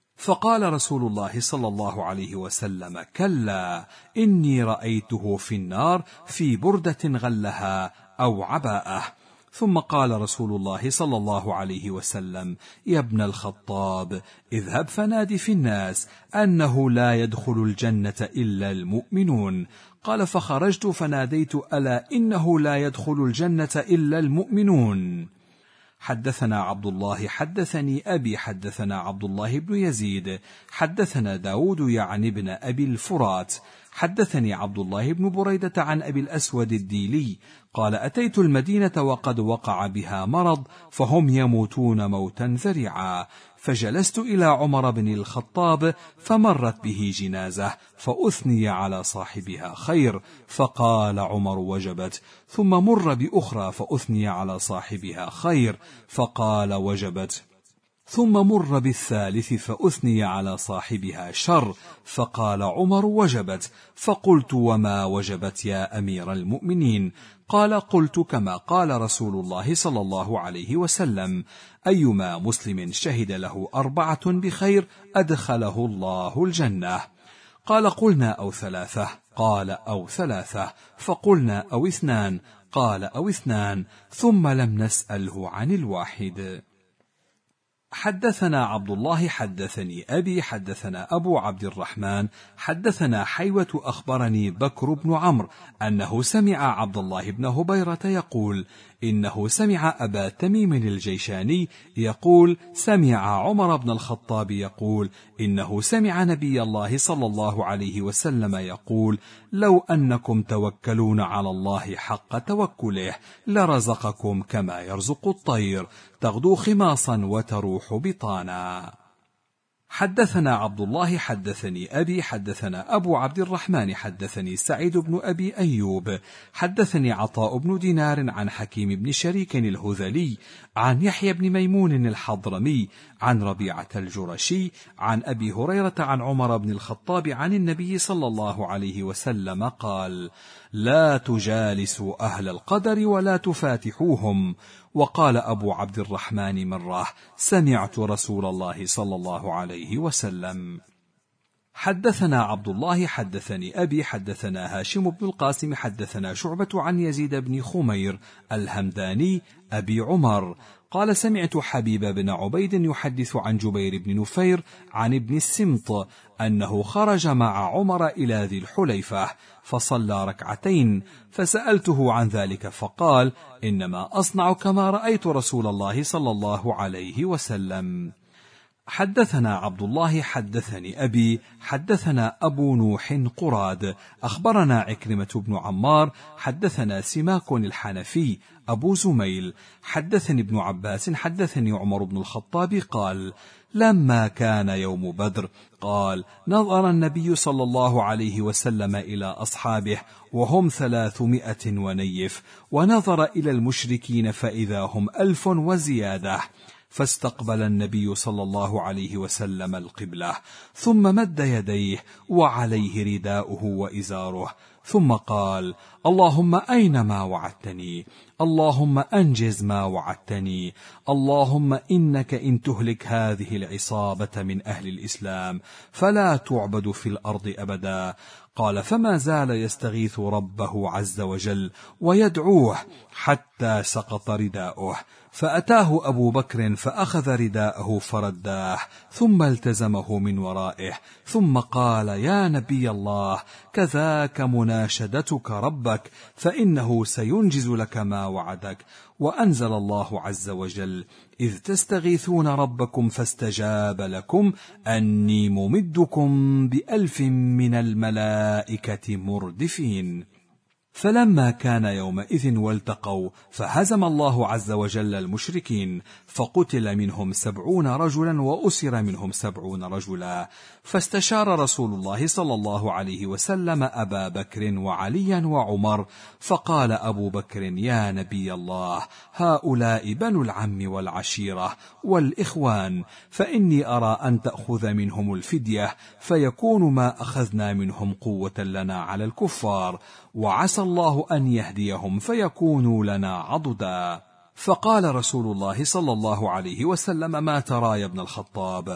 فقال رسول الله صلى الله عليه وسلم: كلا، إني رأيته في النار في بردة غلها أو عباءة. ثم قال رسول الله صلى الله عليه وسلم: يا ابن الخطاب، اذهب فنادي في الناس أنه لا يدخل الجنة إلا المؤمنون. قال: فخرجت فناديت: ألا إنه لا يدخل الجنة إلا المؤمنون. حدثنا عبد الله حدثني أبي حدثنا عبد الله بن يزيد حدثنا داود يعني بن أبي الفرات حدثني عبد الله بن بريدة عن أبي الأسود الديلي قال أتيت المدينة وقد وقع بها مرض فهم يموتون موتا ذريعا، فجلست إلى عمر بن الخطاب فمرت به جنازة فأثني على صاحبها خير، فقال عمر وجبت، ثم مر بأخرى فأثني على صاحبها خير، فقال وجبت، ثم مر بالثالث فأثني على صاحبها شر، فقال عمر وجبت، فقلت وما وجبت يا أمير المؤمنين؟ قال قلت كما قال رسول الله صلى الله عليه وسلم: أيما مسلم شهد له 4 بخير أدخله الله الجنة. قال قلنا أو 3؟ قال أو 3، فقلنا أو 2؟ قال أو 2، ثم لم نسأله عن الواحد. حدثنا عبد الله حدثني أبي حدثنا أبو عبد الرحمن حدثنا حيوة أخبرني بكر بن عمرو أنه سمع عبد الله بن هبيرة يقول إنه سمع أبا تميم الجيشاني يقول سمع عمر بن الخطاب يقول إنه سمع نبي الله صلى الله عليه وسلم يقول: لو أنكم توكلون على الله حق توكله لرزقكم كما يرزق الطير تغدو خماصا وتروح بطانا. حدثنا عبد الله حدثني أبي حدثنا أبو عبد الرحمن حدثني سعيد بن أبي أيوب حدثني عطاء بن دينار عن حكيم بن شريك الهذلي عن يحيى بن ميمون الحضرمي عن ربيعة الجرشي عن أبي هريرة عن عمر بن الخطاب عن النبي صلى الله عليه وسلم قال: لا تجالسوا أهل القدر ولا تفاتحوهم. وقال أبو عبد الرحمن مرة: سمعت رسول الله صلى الله عليه وسلم. حدثنا عبد الله حدثني أبي حدثنا هاشم بن القاسم حدثنا شعبة عن يزيد بن خمير الهمداني أبي عمر قال: سمعت حبيب بن عبيد يحدث عن جبير بن نفير عن ابن السمط أنه خرج مع عمر إلى ذي الحليفة فصلى 2 ركعتين، فسألته عن ذلك فقال: إنما أصنع كما رأيت رسول الله صلى الله عليه وسلم. حدثنا عبد الله حدثني أبي حدثنا أبو نوح قراد أخبرنا عكرمة بن عمار حدثنا سماك الحنفي أبو زميل حدثني ابن عباس حدثني عمر بن الخطاب قال: لما كان يوم بدر قال: نظر النبي صلى الله عليه وسلم إلى أصحابه وهم 300 ونيف، ونظر إلى المشركين فإذا هم 1000 وزيادة، فاستقبل النبي صلى الله عليه وسلم القبلة، ثم مد يديه وعليه رداؤه وإزاره، ثم قال: اللهم أين ما وعدتني؟ اللهم أنجز ما وعدتني، اللهم إنك إن تهلك هذه العصابة من أهل الإسلام فلا تعبد في الأرض أبدا. قال: فما زال يستغيث ربه عز وجل ويدعوه حتى سقط رداؤه، فأتاه أبو بكر فأخذ رداءه فرداه، ثم التزمه من ورائه، ثم قال: يا نبي الله، كذاك مناشدتك ربك، فإنه سينجز لك ما وعدك. وأنزل الله عز وجل: إذ تستغيثون ربكم فاستجاب لكم أني ممدكم ب1000 من الملائكة مردفين. فلما كان يومئذ والتقوا فهزم الله عز وجل المشركين، فقتل منهم 70 رجلا وأسر منهم 70 رجلا. فاستشار رسول الله صلى الله عليه وسلم أبا بكر وعليا وعمر، فقال أبو بكر: يا نبي الله، هؤلاء بنو العم والعشيرة والإخوان، فإني أرى أن تأخذ منهم الفدية فيكون ما أخذنا منهم قوة لنا على الكفار، وعسى الله أن يهديهم فيكونوا لنا عضدا. فقال رسول الله صلى الله عليه وسلم: ما ترى يا ابن الخطاب؟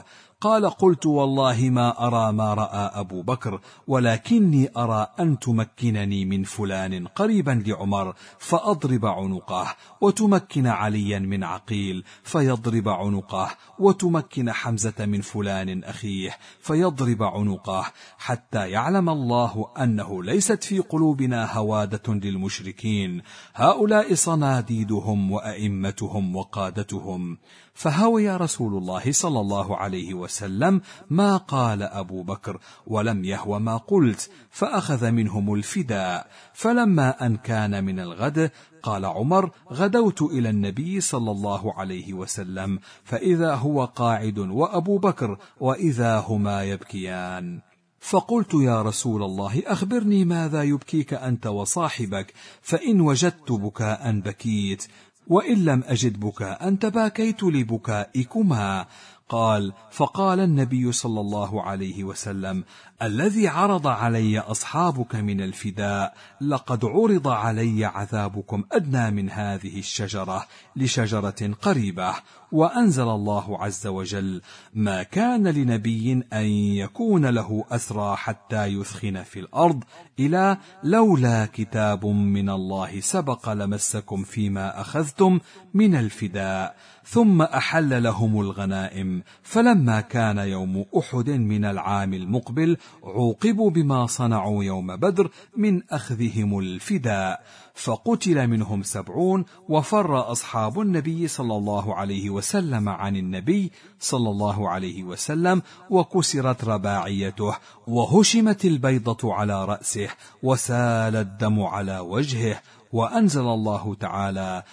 قال: قلت: والله ما أرى ما رأى أبو بكر، ولكني أرى أن تمكنني من فلان قريبا لعمر فأضرب عنقه، وتمكن عليا من عقيل فيضرب عنقه، وتمكن حمزة من فلان أخيه فيضرب عنقه، حتى يعلم الله أنه ليست في قلوبنا هوادة للمشركين، هؤلاء صناديدهم وأئمتهم وقادتهم. فهوي رسول الله صلى الله عليه وسلم ما قال أبو بكر، ولم يهو ما قلت، فأخذ منهم الفداء. فلما أن كان من الغد قال عمر: غدوت إلى النبي صلى الله عليه وسلم فإذا هو قاعد وأبو بكر وإذا هما يبكيان، فقلت: يا رسول الله، أخبرني ماذا يبكيك أنت وصاحبك، فإن وجدت بكاء بكيت، وإن لم أجد بكاء تباكيت لبكائكما. قال: فقال النبي صلى الله عليه وسلم: الذي عرض علي أصحابك من الفداء لقد عرض علي عذابكم أدنى من هذه الشجرة لشجرة قريبة. وأنزل الله عز وجل: ما كان لنبي أن يكون له أسرى حتى يثخن في الأرض، إلى لولا كتاب من الله سبق لمسكم فيما أخذتم من الفداء. ثم أحل لهم الغنائم. فلما كان يوم أحد من العام المقبل عوقبوا بما صنعوا يوم بدر من أخذهم الفداء، فقتل منهم 70، وفر أصحاب النبي صلى الله عليه وسلم عن النبي صلى الله عليه وسلم، وكسرت رباعيته، وهشمت البيضة على رأسه، وسال الدم على وجهه. وأنزل الله تعالى: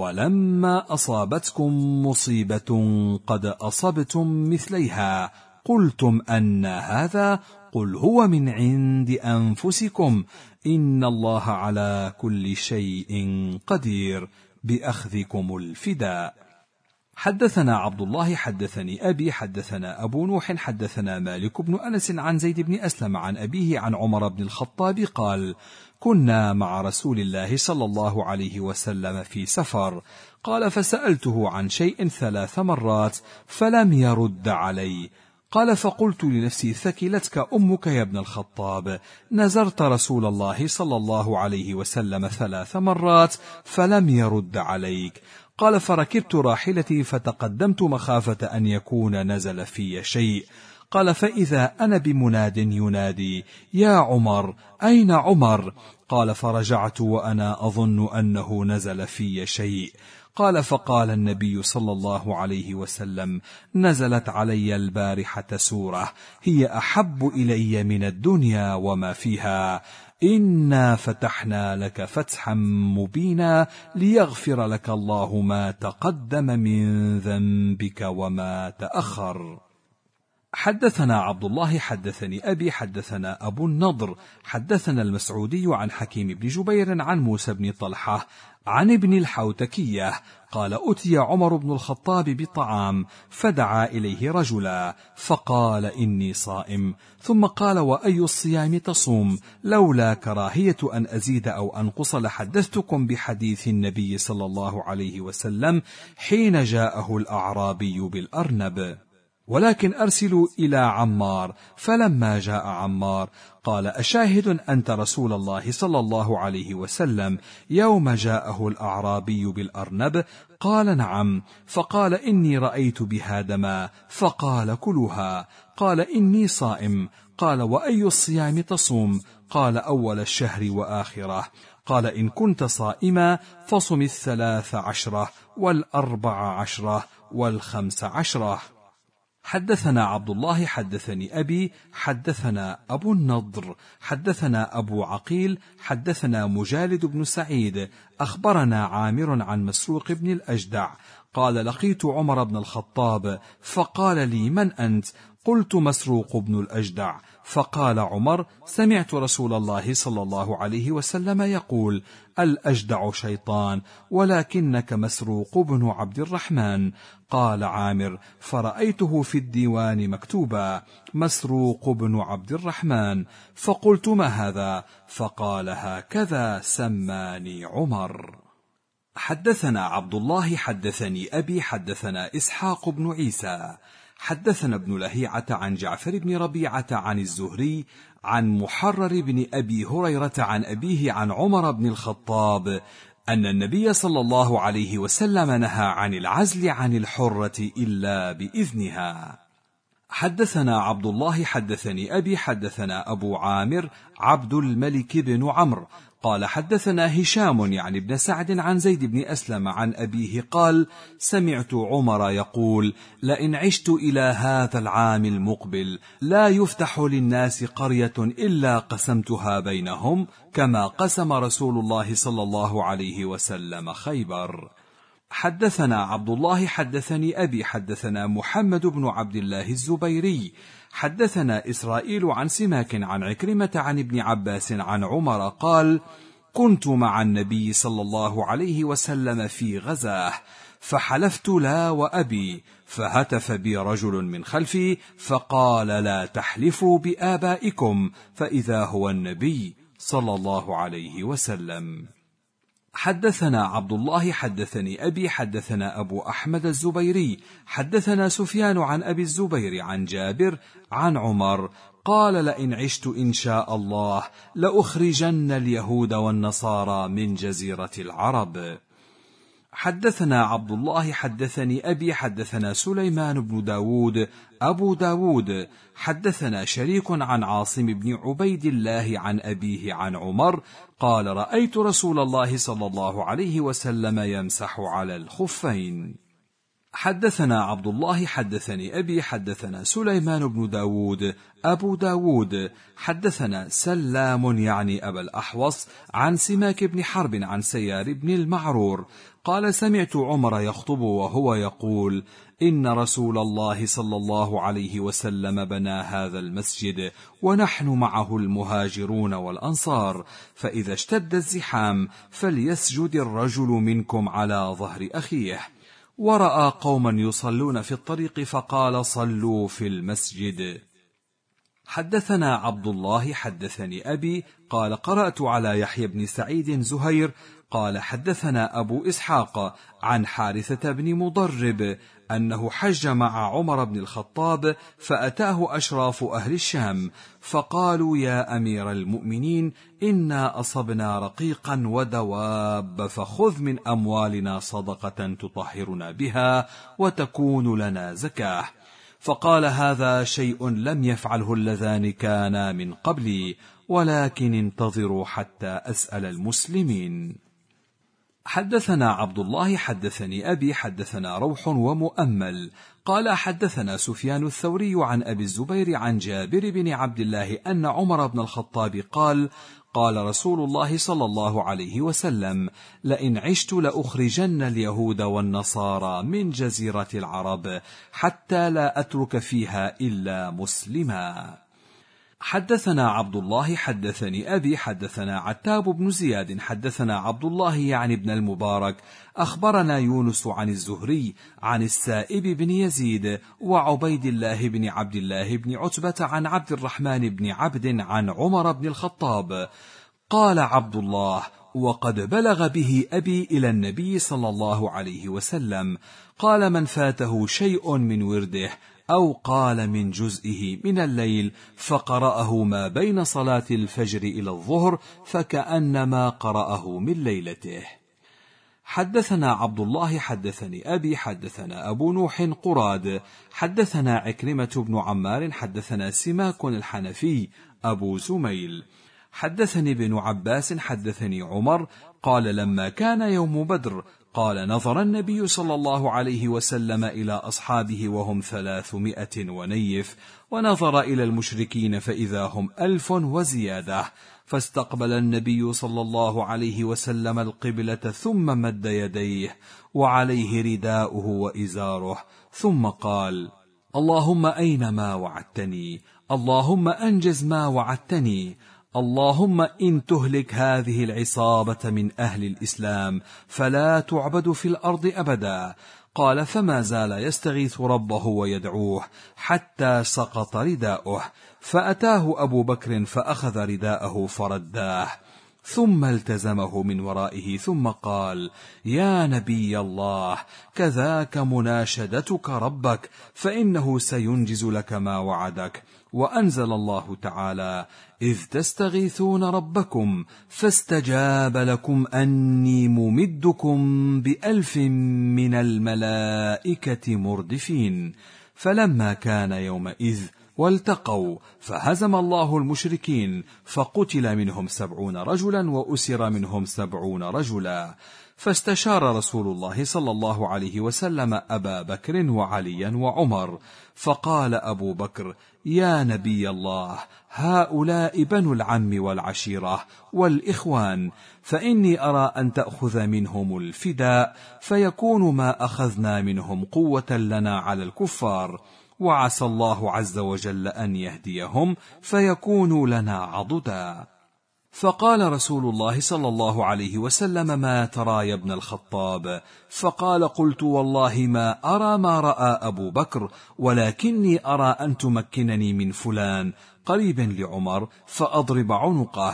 أولما أصابتكم مصيبة قد أصبتم مثليها قلتم أن هذا، قل هو من عند أنفسكم إن الله على كل شيء قدير، بأخذكم الفداء. حدثنا عبد الله حدثني أبي حدثنا أبو نوح حدثنا مالك بن أنس عن زيد بن أسلم عن أبيه عن عمر بن الخطاب قال: كنا مع رسول الله صلى الله عليه وسلم في سفر. قال: فسألته عن شيء 3 مرات فلم يرد علي. قال: فقلت لنفسي: ثكلتك أمك يا ابن الخطاب، نزرت رسول الله صلى الله عليه وسلم 3 مرات فلم يرد عليك. قال: فركبت راحلتي فتقدمت مخافة أن يكون نزل في شيء. قال: فإذا أنا بمناد ينادي: يا عمر، أين عمر؟ قال: فرجعت وأنا أظن أنه نزل في شيء. قال: فقال النبي صلى الله عليه وسلم: نزلت علي البارحة سورة هي أحب إلي من الدنيا وما فيها، إنا فتحنا لك فتحا مبينا ليغفر لك الله ما تقدم من ذنبك وما تأخر. حدثنا عبد الله حدثني أبي حدثنا أبو النضر حدثنا المسعودي عن حكيم بن جبير عن موسى بن طلحة عن ابن الحوتكية قال: أتي عمر بن الخطاب بطعام فدعا إليه رجلا فقال: إني صائم. ثم قال: وأي الصيام تصوم؟ لولا كراهية أن أزيد أو أنقص لحدثتكم بحديث النبي صلى الله عليه وسلم حين جاءه الأعرابي بالأرنب، ولكن أرسلوا إلى عمار. فلما جاء عمار قال: أشاهد أنت رسول الله صلى الله عليه وسلم يوم جاءه الأعرابي بالأرنب؟ قال: نعم. فقال: إني رأيت بها دما. فقال: كلها. قال: إني صائم. قال: وأي الصيام تصوم؟ قال: أول الشهر وآخره. قال: إن كنت صائما فصم 13 و14 و15. حدثنا عبد الله حدثني أبي حدثنا أبو النضر حدثنا أبو عقيل حدثنا مجالد بن سعيد أخبرنا عامر عن مسروق بن الأجدع قال: لقيت عمر بن الخطاب فقال لي: من أنت؟ قلت: مسروق بن الأجدع. فقال عمر: سمعت رسول الله صلى الله عليه وسلم يقول: الأجدع شيطان ولكنك مسروق بن عبد الرحمن. قال عامر: فرأيته في الديوان مكتوبا: مسروق بن عبد الرحمن. فقلت: ما هذا؟ فقال: هكذا سماني عمر. حدثنا عبد الله حدثني أبي حدثنا إسحاق بن عيسى حدثنا ابن لهيعة عن جعفر بن ربيعة عن الزهري عن محرر بن أبي هريرة عن أبيه عن عمر بن الخطاب أن النبي صلى الله عليه وسلم نهى عن العزل عن الحرة إلا بإذنها. حدثنا عبد الله حدثني أبي حدثنا أبو عامر عبد الملك بن عمرو قال حدثنا هشام يعني بن سعد عن زيد بن أسلم عن أبيه قال سمعت عمر يقول لئن عشت إلى هذا العام المقبل لا يفتح للناس قرية إلا قسمتها بينهم كما قسم رسول الله صلى الله عليه وسلم خيبر. حدثنا عبد الله حدثني أبي حدثنا محمد بن عبد الله الزبيري حدثنا إسرائيل عن سماك عن عكرمة عن ابن عباس عن عمر قال كنت مع النبي صلى الله عليه وسلم في غزاه فحلفت لا وأبي فهتف بي رجل من خلفي فقال لا تحلفوا بآبائكم فإذا هو النبي صلى الله عليه وسلم. حدثنا عبد الله حدثني أبي حدثنا أبو أحمد الزبيري حدثنا سفيان عن أبي الزبير عن جابر عن عمر قال لئن عشت إن شاء الله لأخرجن اليهود والنصارى من جزيرة العرب. حدثنا عبد الله حدثني أبي حدثنا سليمان بن داود أبو داود حدثنا شريك عن عاصم بن عبيد الله عن أبيه عن عمر قال رأيت رسول الله صلى الله عليه وسلم يمسح على الخفين. حدثنا عبد الله حدثني أبي حدثنا سليمان بن داود أبو داود حدثنا سلام يعني أبا الأحوص عن سماك بن حرب عن سيار بن المعرور قال سمعت عمر يخطب وهو يقول إن رسول الله صلى الله عليه وسلم بنى هذا المسجد ونحن معه المهاجرون والأنصار فإذا اشتد الزحام فليسجد الرجل منكم على ظهر أخيه. ورأى قوما يصلون في الطريق فقال صلوا في المسجد. حدثنا عبد الله حدثني أبي قال قرأت على يحيى بن سعيد زهير قال حدثنا أبو إسحاق عن حارثة بن مضرب أنه حج مع عمر بن الخطاب فأتاه أشراف أهل الشام فقالوا يا أمير المؤمنين إنا أصبنا رقيقا ودواب فخذ من أموالنا صدقة تطهرنا بها وتكون لنا زكاة. فقال هذا شيء لم يفعله اللذان كانا من قبلي ولكن انتظروا حتى أسأل المسلمين. حدثنا عبد الله حدثني أبي حدثنا روح ومؤمل قال حدثنا سفيان الثوري عن أبي الزبير عن جابر بن عبد الله أن عمر بن الخطاب قال قال رسول الله صلى الله عليه وسلم لئن عشت لأخرجن اليهود والنصارى من جزيرة العرب حتى لا أترك فيها إلا مسلما. حدثنا عبد الله حدثني أبي حدثنا عتاب بن زياد حدثنا عبد الله يعني ابن المبارك أخبرنا يونس عن الزهري عن السائب بن يزيد وعبيد الله بن عبد الله بن عتبة عن عبد الرحمن بن عبد عن عمر بن الخطاب قال عبد الله وقد بلغ به أبي إلى النبي صلى الله عليه وسلم قال من فاته شيء من ورده أو قال من جزئه من الليل فقرأه ما بين صلاة الفجر إلى الظهر فكأنما قرأه من ليلته. حدثنا عبد الله حدثني أبي حدثنا أبو نوح قراد حدثنا عكرمة بن عمار حدثنا سماك الحنفي أبو زميل حدثني ابن عباس حدثني عمر قال لما كان يوم بدر قال نظر النبي صلى الله عليه وسلم إلى أصحابه وهم 300 ونيف ونظر إلى المشركين فإذا هم 1000 وزيادة فاستقبل النبي صلى الله عليه وسلم القبلة ثم مد يديه وعليه رداؤه وإزاره ثم قال اللهم أين ما وعدتني اللهم أنجز ما وعدتني اللهم إن تهلك هذه العصابة من أهل الإسلام فلا تعبد في الأرض أبدا. قال فما زال يستغيث ربه ويدعوه حتى سقط رداؤه فأتاه أبو بكر فأخذ رداءه فرداه ثم التزمه من ورائه ثم قال: يا نبي الله، كذاك مناشدتك ربك، فإنه سينجز لك ما وعدك. وأنزل الله تعالى: إذ تستغيثون ربكم فاستجاب لكم أني ممدكم ب1000 من الملائكة مردفين. فلما كان يومئذ والتقوا فهزم الله المشركين، فقتل منهم 70 رجلا وأسر منهم 70 رجلا. فاستشار رسول الله صلى الله عليه وسلم أبا بكر وعليا وعمر، فقال أبو بكر: يا نبي الله، هؤلاء بنو العم والعشيرة والإخوان، فإني أرى أن تأخذ منهم الفداء، فيكون ما أخذنا منهم قوة لنا على الكفار، وعسى الله عز وجل أن يهديهم فيكونوا لنا عضدا. فقال رسول الله صلى الله عليه وسلم: ما ترى يا ابن الخطاب؟ فقال: قلت والله ما أرى ما رأى أبو بكر، ولكني أرى أن تمكنني من فلان قريب لعمر فأضرب عنقه،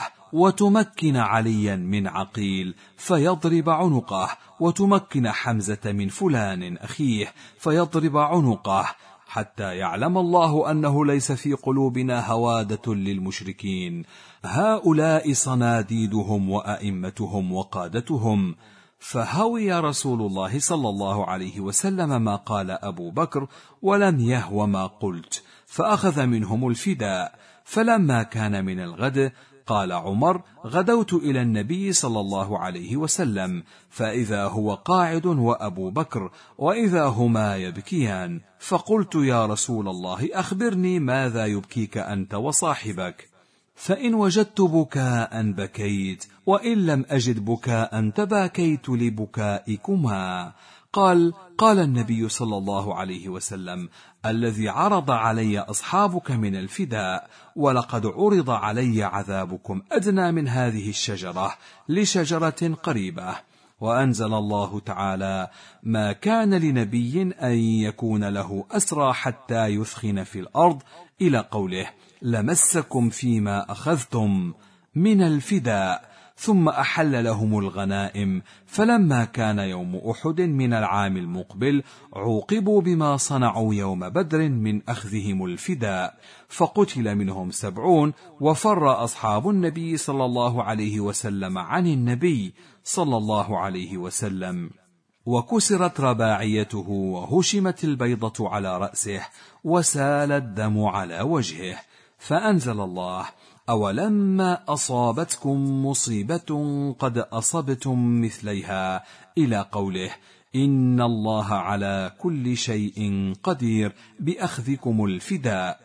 وتمكن عليا من عقيل فيضرب عنقه، وتمكن حمزة من فلان أخيه فيضرب عنقه، حتى يعلم الله أنه ليس في قلوبنا هوادة للمشركين. هؤلاء صناديدهم وأئمتهم وقادتهم. فهوي رسول الله صلى الله عليه وسلم ما قال أبو بكر، ولم يهو ما قلت، فأخذ منهم الفداء. فلما كان من الغد قال عمر: غدوت إلى النبي صلى الله عليه وسلم، فإذا هو قاعد وأبو بكر، وإذا هما يبكيان، فقلت: يا رسول الله، أخبرني ماذا يبكيك أنت وصاحبك؟ فإن وجدت بكاء بكيت، وإن لم أجد بكاء تباكيت لبكائكما. قال النبي صلى الله عليه وسلم: الذي عرض علي أصحابك من الفداء، ولقد عرض علي عذابكم أدنى من هذه الشجرة لشجرة قريبة. وأنزل الله تعالى: ما كان لنبي أن يكون له أسرى حتى يثخن في الأرض، إلى قوله: لمسكم فيما أخذتم من الفداء. ثم أحل لهم الغنائم. فلما كان يوم أحد من العام المقبل عوقبوا بما صنعوا يوم بدر من أخذهم الفداء، فقتل منهم 70، وفر أصحاب النبي صلى الله عليه وسلم عن النبي صلى الله عليه وسلم، وكسرت رباعيته، وهشمت البيضة على رأسه، وسال الدم على وجهه. فأنزل الله: أولما أصابتكم مصيبة قد أصبتم مثليها، إلى قوله: إن الله على كل شيء قدير، بأخذكم الفداء.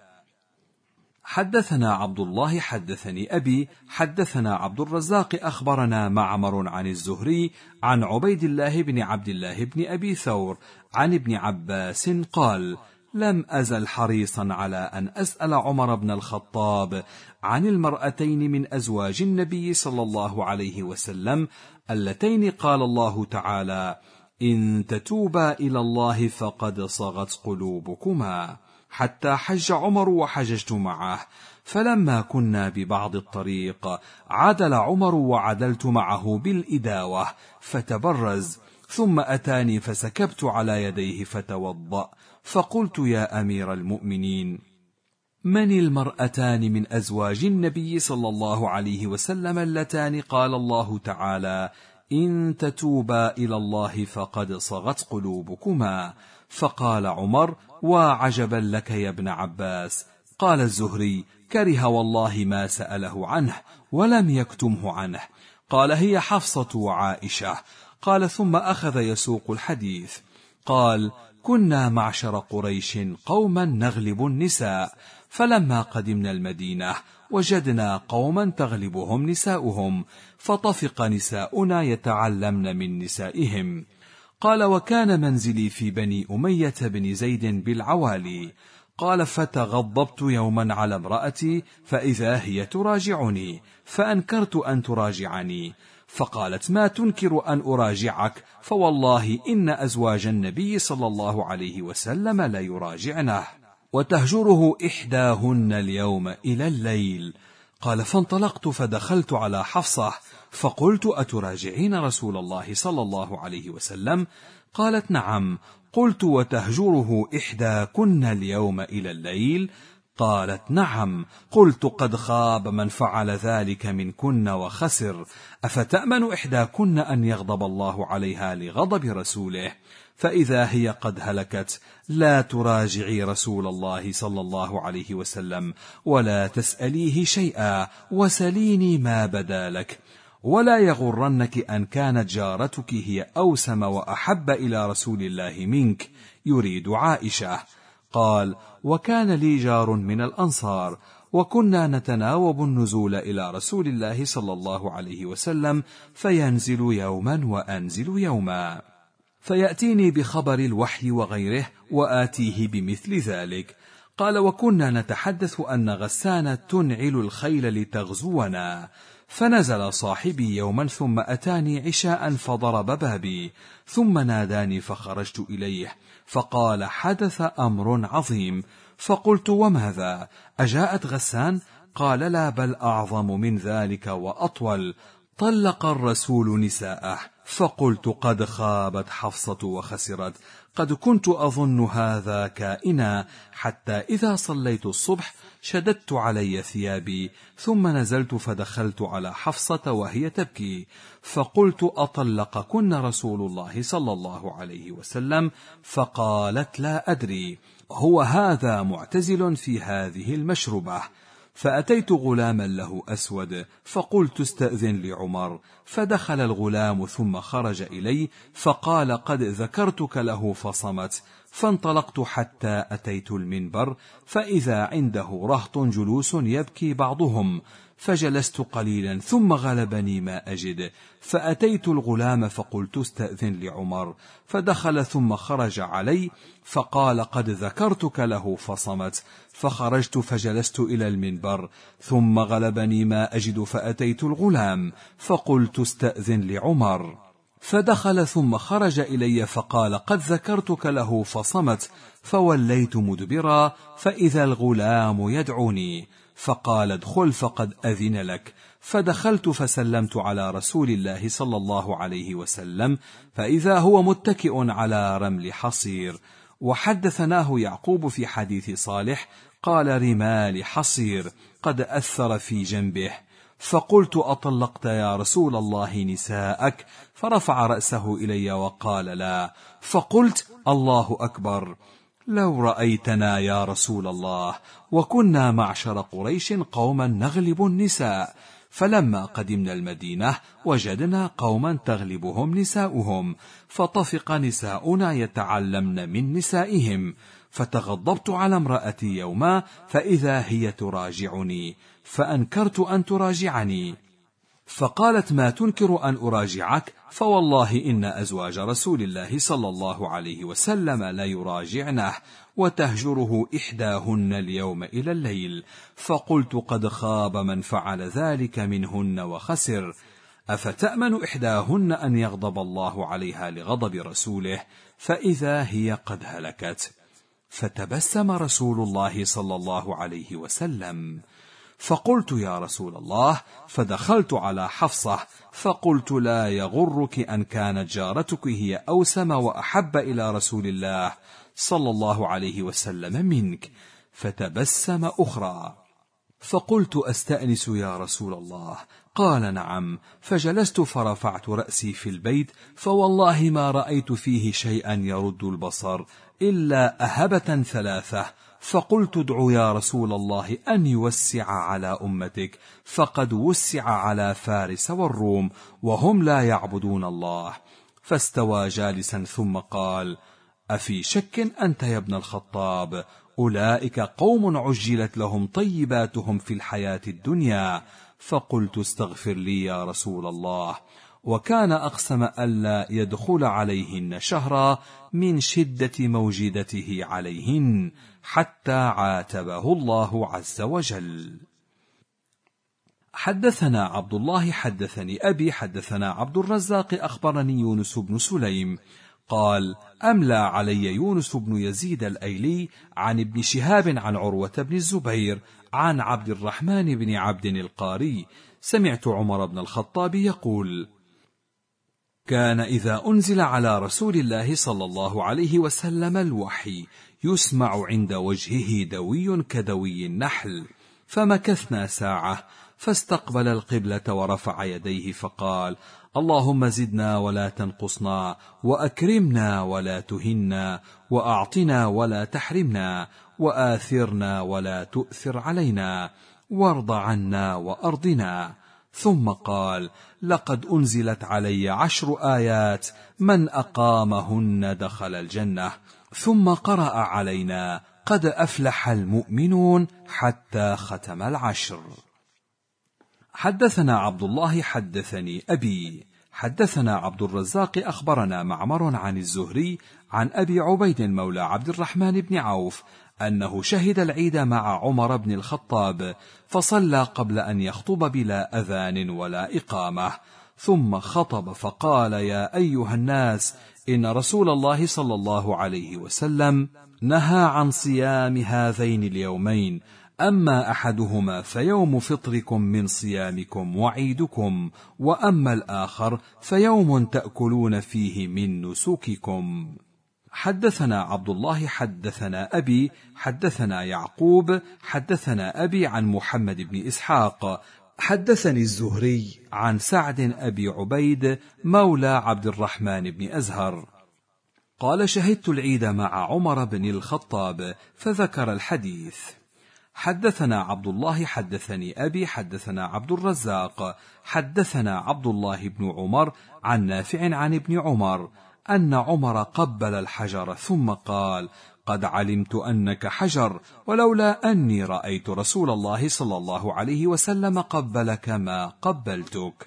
حدثنا عبد الله حدثني أبي حدثنا عبد الرزاق أخبرنا معمر عن الزهري عن عبيد الله بن عبد الله بن أبي ثور عن ابن عباس قال: لم أزل حريصا على أن أسأل عمر بن الخطاب عن المرأتين من أزواج النبي صلى الله عليه وسلم اللتين قال الله تعالى: إن تتوبا إلى الله فقد صغت قلوبكما، حتى حج عمر وحججت معه. فلما كنا ببعض الطريق عدل عمر وعدلت معه بالإداوة فتبرز، ثم أتاني فسكبت على يديه فتوضأ، فقلت: يا أمير المؤمنين، من المرأتان من أزواج النبي صلى الله عليه وسلم اللتان قال الله تعالى: إن تتوبا إلى الله فقد صغت قلوبكما؟ فقال عمر: وعجبا لك يا ابن عباس. قال الزهري: كره والله ما سأله عنه ولم يكتمه عنه. قال: هي حفصة وعائشة. قال: ثم أخذ يسوق الحديث. قال: كنا معشر قريش قوما نغلب النساء، فلما قدمنا المدينة وجدنا قوما تغلبهم نساؤهم، فطفق نساؤنا يتعلمن من نسائهم. قال: وكان منزلي في بني أمية بن زيد بالعوالي. قال: فتغضبت يوما على امرأتي فإذا هي تراجعني، فأنكرت أن تراجعني، فقالت: ما تنكر أن أراجعك؟ فوالله إن أزواج النبي صلى الله عليه وسلم ليراجعنه، وتهجره إحداهن اليوم إلى الليل. قال: فانطلقت فدخلت على حفصة فقلت: أتراجعين رسول الله صلى الله عليه وسلم؟ قالت: نعم. قلت: وتهجره إحداكن اليوم إلى الليل؟ قالت: نعم. قلت: قد خاب من فعل ذلك منكن وخسر، أفتأمن إحداكن أن يغضب الله عليها لغضب رسوله؟ فإذا هي قد هلكت لا تراجعي رسول الله صلى الله عليه وسلم ولا تسأليه شيئا، وسليني ما بدا لك، ولا يغرنك أن كانت جارتك هي أوسم وأحب إلى رسول الله منك، يريد عائشة. قال: وكان لي جار من الأنصار، وكنا نتناوب النزول إلى رسول الله صلى الله عليه وسلم، فينزل يوما وأنزل يوما، فيأتيني بخبر الوحي وغيره وآتيه بمثل ذلك. قال: وكنا نتحدث أن غسان تنعل الخيل لتغزونا، فنزل صاحبي يوما ثم أتاني عشاء فضرب بابي، ثم ناداني فخرجت إليه، فقال: حدث أمر عظيم. فقلت: وماذا؟ أجاءت غسان؟ قال: لا، بل أعظم من ذلك وأطول، طلق الرسول نساءه. فقلت: قد خابت حفصة وخسرت، قد كنت أظن هذا كائنا، حتى إذا صليت الصبح شددت علي ثيابي، ثم نزلت فدخلت على حفصة وهي تبكي، فقلت: أطلقكن رسول الله صلى الله عليه وسلم؟ فقالت: لا أدري، هو هذا معتزل في هذه المشربة. فأتيت غلاما له أسود فقلت: استأذن لعمر، فدخل الغلام ثم خرج إلي فقال: قد ذكرتك له فصمت. فانطلقت حتى أتيت المنبر، فإذا عنده رهط جلوس يبكي بعضهم، فجلست قليلا ثم غلبني ما أجد، فأتيت الغلام فقلت: استأذن لعمر، فدخل ثم خرج علي فقال: قد ذكرتك له فصمت. فخرجت فجلست إلى المنبر، ثم غلبني ما أجد، فأتيت الغلام فقلت: استأذن لعمر، فدخل ثم خرج إلي فقال: قد ذكرتك له فصمت. فوليت مدبرا، فإذا الغلام يدعوني، فقال: ادخل فقد أذن لك. فدخلت فسلمت على رسول الله صلى الله عليه وسلم، فإذا هو متكئ على رمل حصير. وحدثناه يعقوب في حديث صالح قال: رمال حصير، قد أثر في جنبه. فقلت: أطلقت يا رسول الله نساءك؟ فرفع رأسه إلي وقال: لا. فقلت: الله أكبر، لو رأيتنا يا رسول الله، وكنا معشر قريش قوما نغلب النساء، فلما قدمنا المدينة وجدنا قوما تغلبهم نساؤهم، فطفق نساؤنا يتعلمن من نسائهم، فتغضبت على امرأتي يوما فإذا هي تراجعني، فأنكرت أن تراجعني، فقالت: ما تنكر أن أراجعك؟ فوالله إن أزواج رسول الله صلى الله عليه وسلم لا يراجعنه، وتهجره إحداهن اليوم إلى الليل. فقلت: قد خاب من فعل ذلك منهن وخسر، أفتأمن إحداهن أن يغضب الله عليها لغضب رسوله؟ فإذا هي قد هلكت. فتبسم رسول الله صلى الله عليه وسلم. فقلت: يا رسول الله. فدخلت على حفصة فقلت: لا يغرك أن كانت جارتك هي أوسم وأحب إلى رسول الله صلى الله عليه وسلم منك. فتبسم أخرى. فقلت: أستأنس يا رسول الله؟ قال: نعم. فجلست فرفعت رأسي في البيت، فوالله ما رأيت فيه شيئا يرد البصر إلا أهبة ثلاثة. فقلت: ادع يا رسول الله أن يوسع على أمتك، فقد وسع على فارس والروم وهم لا يعبدون الله. فاستوى جالسا ثم قال: أفي شك أنت يا ابن الخطاب؟ أولئك قوم عجلت لهم طيباتهم في الحياة الدنيا. فقلت: استغفر لي يا رسول الله. وكان أقسم ألا يدخل عليهن شهرا من شدة موجدته عليهن، حتى عاتبه الله عز وجل. حدثنا عبد الله حدثني أبي حدثنا عبد الرزاق أخبرني يونس بن سليم قال: أملى علي يونس بن يزيد الأيلي عن ابن شهاب عن عروة بن الزبير عن عبد الرحمن بن عبد القاري سمعت عمر بن الخطاب يقول: كان إذا أنزل على رسول الله صلى الله عليه وسلم الوحي يسمع عند وجهه دوي كدوي النحل، فمكثنا ساعة، فاستقبل القبلة ورفع يديه فقال: اللهم زدنا ولا تنقصنا، وأكرمنا ولا تهنا، وأعطنا ولا تحرمنا، وآثرنا ولا تؤثر علينا، وارض عنا وأرضنا. ثم قال: لقد أنزلت علي 10 آيات من أقامهن دخل الجنة. ثم قرأ علينا: قد أفلح المؤمنون، حتى ختم 10. حدثنا عبد الله حدثني أبي حدثنا عبد الرزاق أخبرنا معمر عن الزهري عن أبي عبيد مولى عبد الرحمن بن عوف أنه شهد العيد مع عمر بن الخطاب، فصلى قبل أن يخطب بلا أذان ولا إقامة، ثم خطب فقال: يا أيها الناس، إن رسول الله صلى الله عليه وسلم نهى عن صيام هذين اليومين، أما أحدهما فيوم فطركم من صيامكم وعيدكم، وأما الآخر فيوم تأكلون فيه من نسككم. حدثنا عبد الله حدثنا أبي حدثنا يعقوب حدثنا أبي عن محمد بن إسحاق حدثني الزهري عن سعد أبي عبيد مولى عبد الرحمن بن أزهر قال: شهدت العيد مع عمر بن الخطاب، فذكر الحديث. حدثنا عبد الله حدثني أبي حدثنا عبد الرزاق حدثنا عبد الله بن عمر عن نافع عن ابن عمر أن عمر قبل الحجر ثم قال: قد علمت أنك حجر، ولولا أني رأيت رسول الله صلى الله عليه وسلم قبلك ما قبلتك.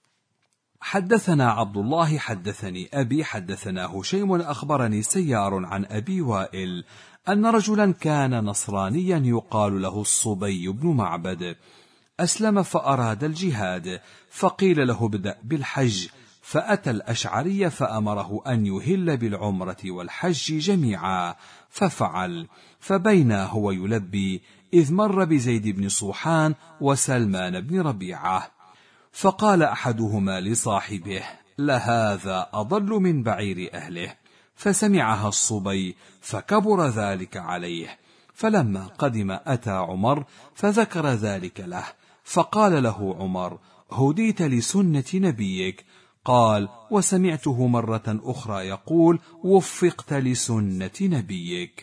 حدثنا عبد الله حدثني أبي حدثنا هشيم أخبرني سيار عن أبي وائل أن رجلا كان نصرانيا يقال له الصبي بن معبد، أسلم فأراد الجهاد، فقيل له: ابدأ بالحج، فأتى الأشعري فأمره أن يهل بالعمرة والحج جميعا، ففعل. فبينا هو يلبي إذ مر بزيد بن صوحان وسلمان بن ربيعة، فقال أحدهما لصاحبه: لهذا أضل من بعير أهله. فسمعها الصبي فكبر ذلك عليه، فلما قدم أتى عمر فذكر ذلك له، فقال له عمر: هديت لسنة نبيك. قال: وسمعته مرة أخرى يقول: وفقت لسنة نبيك.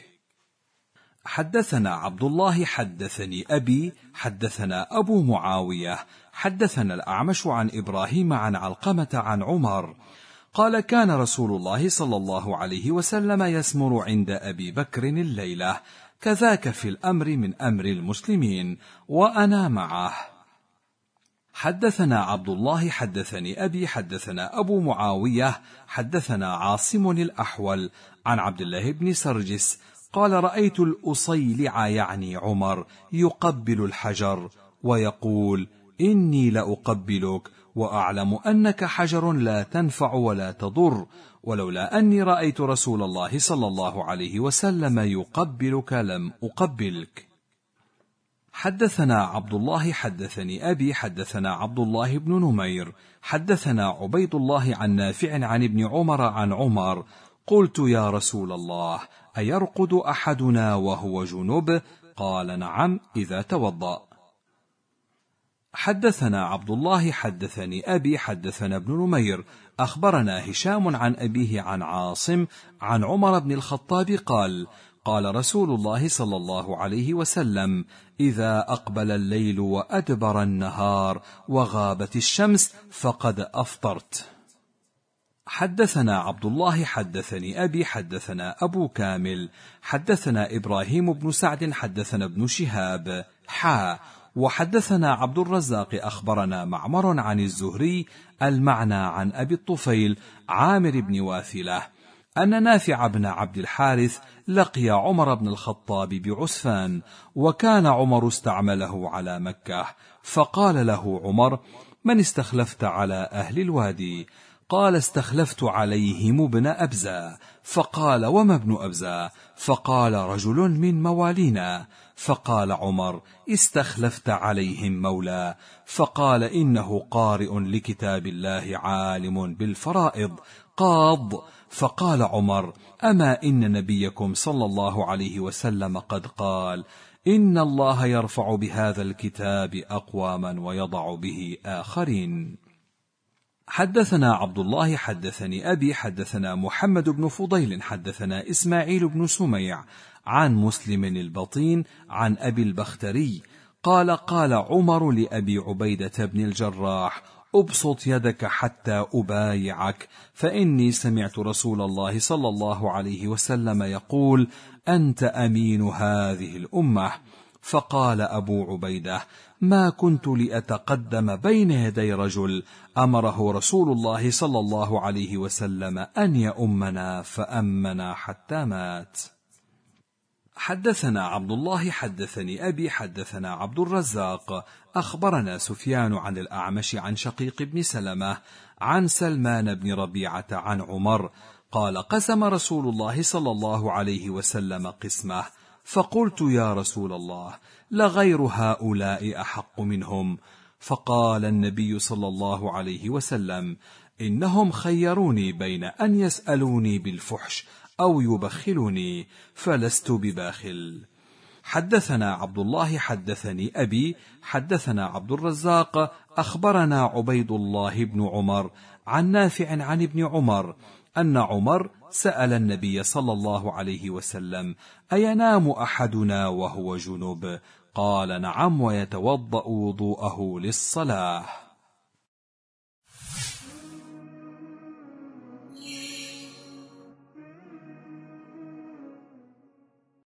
حدثنا عبد الله حدثني أبي حدثنا أبو معاوية حدثنا الأعمش عن إبراهيم عن علقمة عن عمر قال: كان رسول الله صلى الله عليه وسلم يسمر عند أبي بكر الليلة، كذاك في الأمر من أمر المسلمين، وأنا معه. حدثنا عبد الله حدثني أبي حدثنا أبو معاوية حدثنا عاصم الأحول عن عبد الله بن سرجس قال: رأيت الأصيلع يعني عمر يقبل الحجر ويقول: إني لأقبلك، وأعلم أنك حجر لا تنفع ولا تضر، ولولا أني رأيت رسول الله صلى الله عليه وسلم يقبلك لم أقبلك. حدثنا عبد الله حدثني أبي حدثنا عبد الله بن نمير حدثنا عبيد الله عن نافع عن ابن عمر عن عمر: قلت: يا رسول الله، أيرقد أحدنا وهو جنب؟ قال: نعم، إذا توضأ. حدثنا عبد الله حدثني أبي حدثنا ابن نمير أخبرنا هشام عن أبيه عن عاصم عن عمر بن الخطاب قال: قال رسول الله صلى الله عليه وسلم: إذا أقبل الليل وأدبر النهار وغابت الشمس فقد أفطرت. حدثنا عبد الله حدثني أبي حدثنا أبو كامل حدثنا إبراهيم بن سعد حدثنا ابن شهاب وحدثنا عبد الرزاق أخبرنا معمر عن الزهري المعنى عن أبي الطفيل عامر بن واثلة أن نافع بن عبد الحارث لقي عمر بن الخطاب بعسفان، وكان عمر استعمله على مكة، فقال له عمر: من استخلفت على أهل الوادي؟ قال: استخلفت عليهم ابن أبزة. فقال: وما ابن أبزة؟ فقال: رجل من موالينا. فقال عمر: استخلفت عليهم مولى. فقال: إنه قارئ لكتاب الله عالم بالفرائض قاض. فقال عمر: أما إن نبيكم صلى الله عليه وسلم قد قال: إن الله يرفع بهذا الكتاب أقواما ويضع به آخرين. حدثنا عبد الله حدثني أبي حدثنا محمد بن فضيل حدثنا إسماعيل بن سميع عن مسلم البطين عن أبي البختري قال: قال عمر لأبي عبيدة بن الجراح: أبسط يدك حتى أبايعك، فإني سمعت رسول الله صلى الله عليه وسلم يقول: أنت أمين هذه الأمة. فقال أبو عبيدة: ما كنت لأتقدم بين يدي رجل أمره رسول الله صلى الله عليه وسلم أن يؤمنا فأمنا حتى مات. حدثنا عبد الله حدثني أبي حدثنا عبد الرزاق أخبرنا سفيان عن الأعمش عن شقيق بن سلمة عن سلمان بن ربيعة عن عمر قال: قسم رسول الله صلى الله عليه وسلم قسمه، فقلت: يا رسول الله، لغير هؤلاء أحق منهم. فقال النبي صلى الله عليه وسلم: إنهم خيروني بين أن يسألوني بالفحش أو يبخلوني، فلست بباخل. حدثنا عبد الله حدثني أبي حدثنا عبد الرزاق أخبرنا عبيد الله بن عمر عن نافع عن ابن عمر أن عمر سأل النبي صلى الله عليه وسلم: أينام أحدنا وهو جنب؟ قال: نعم، ويتوضأ وضوءه للصلاة.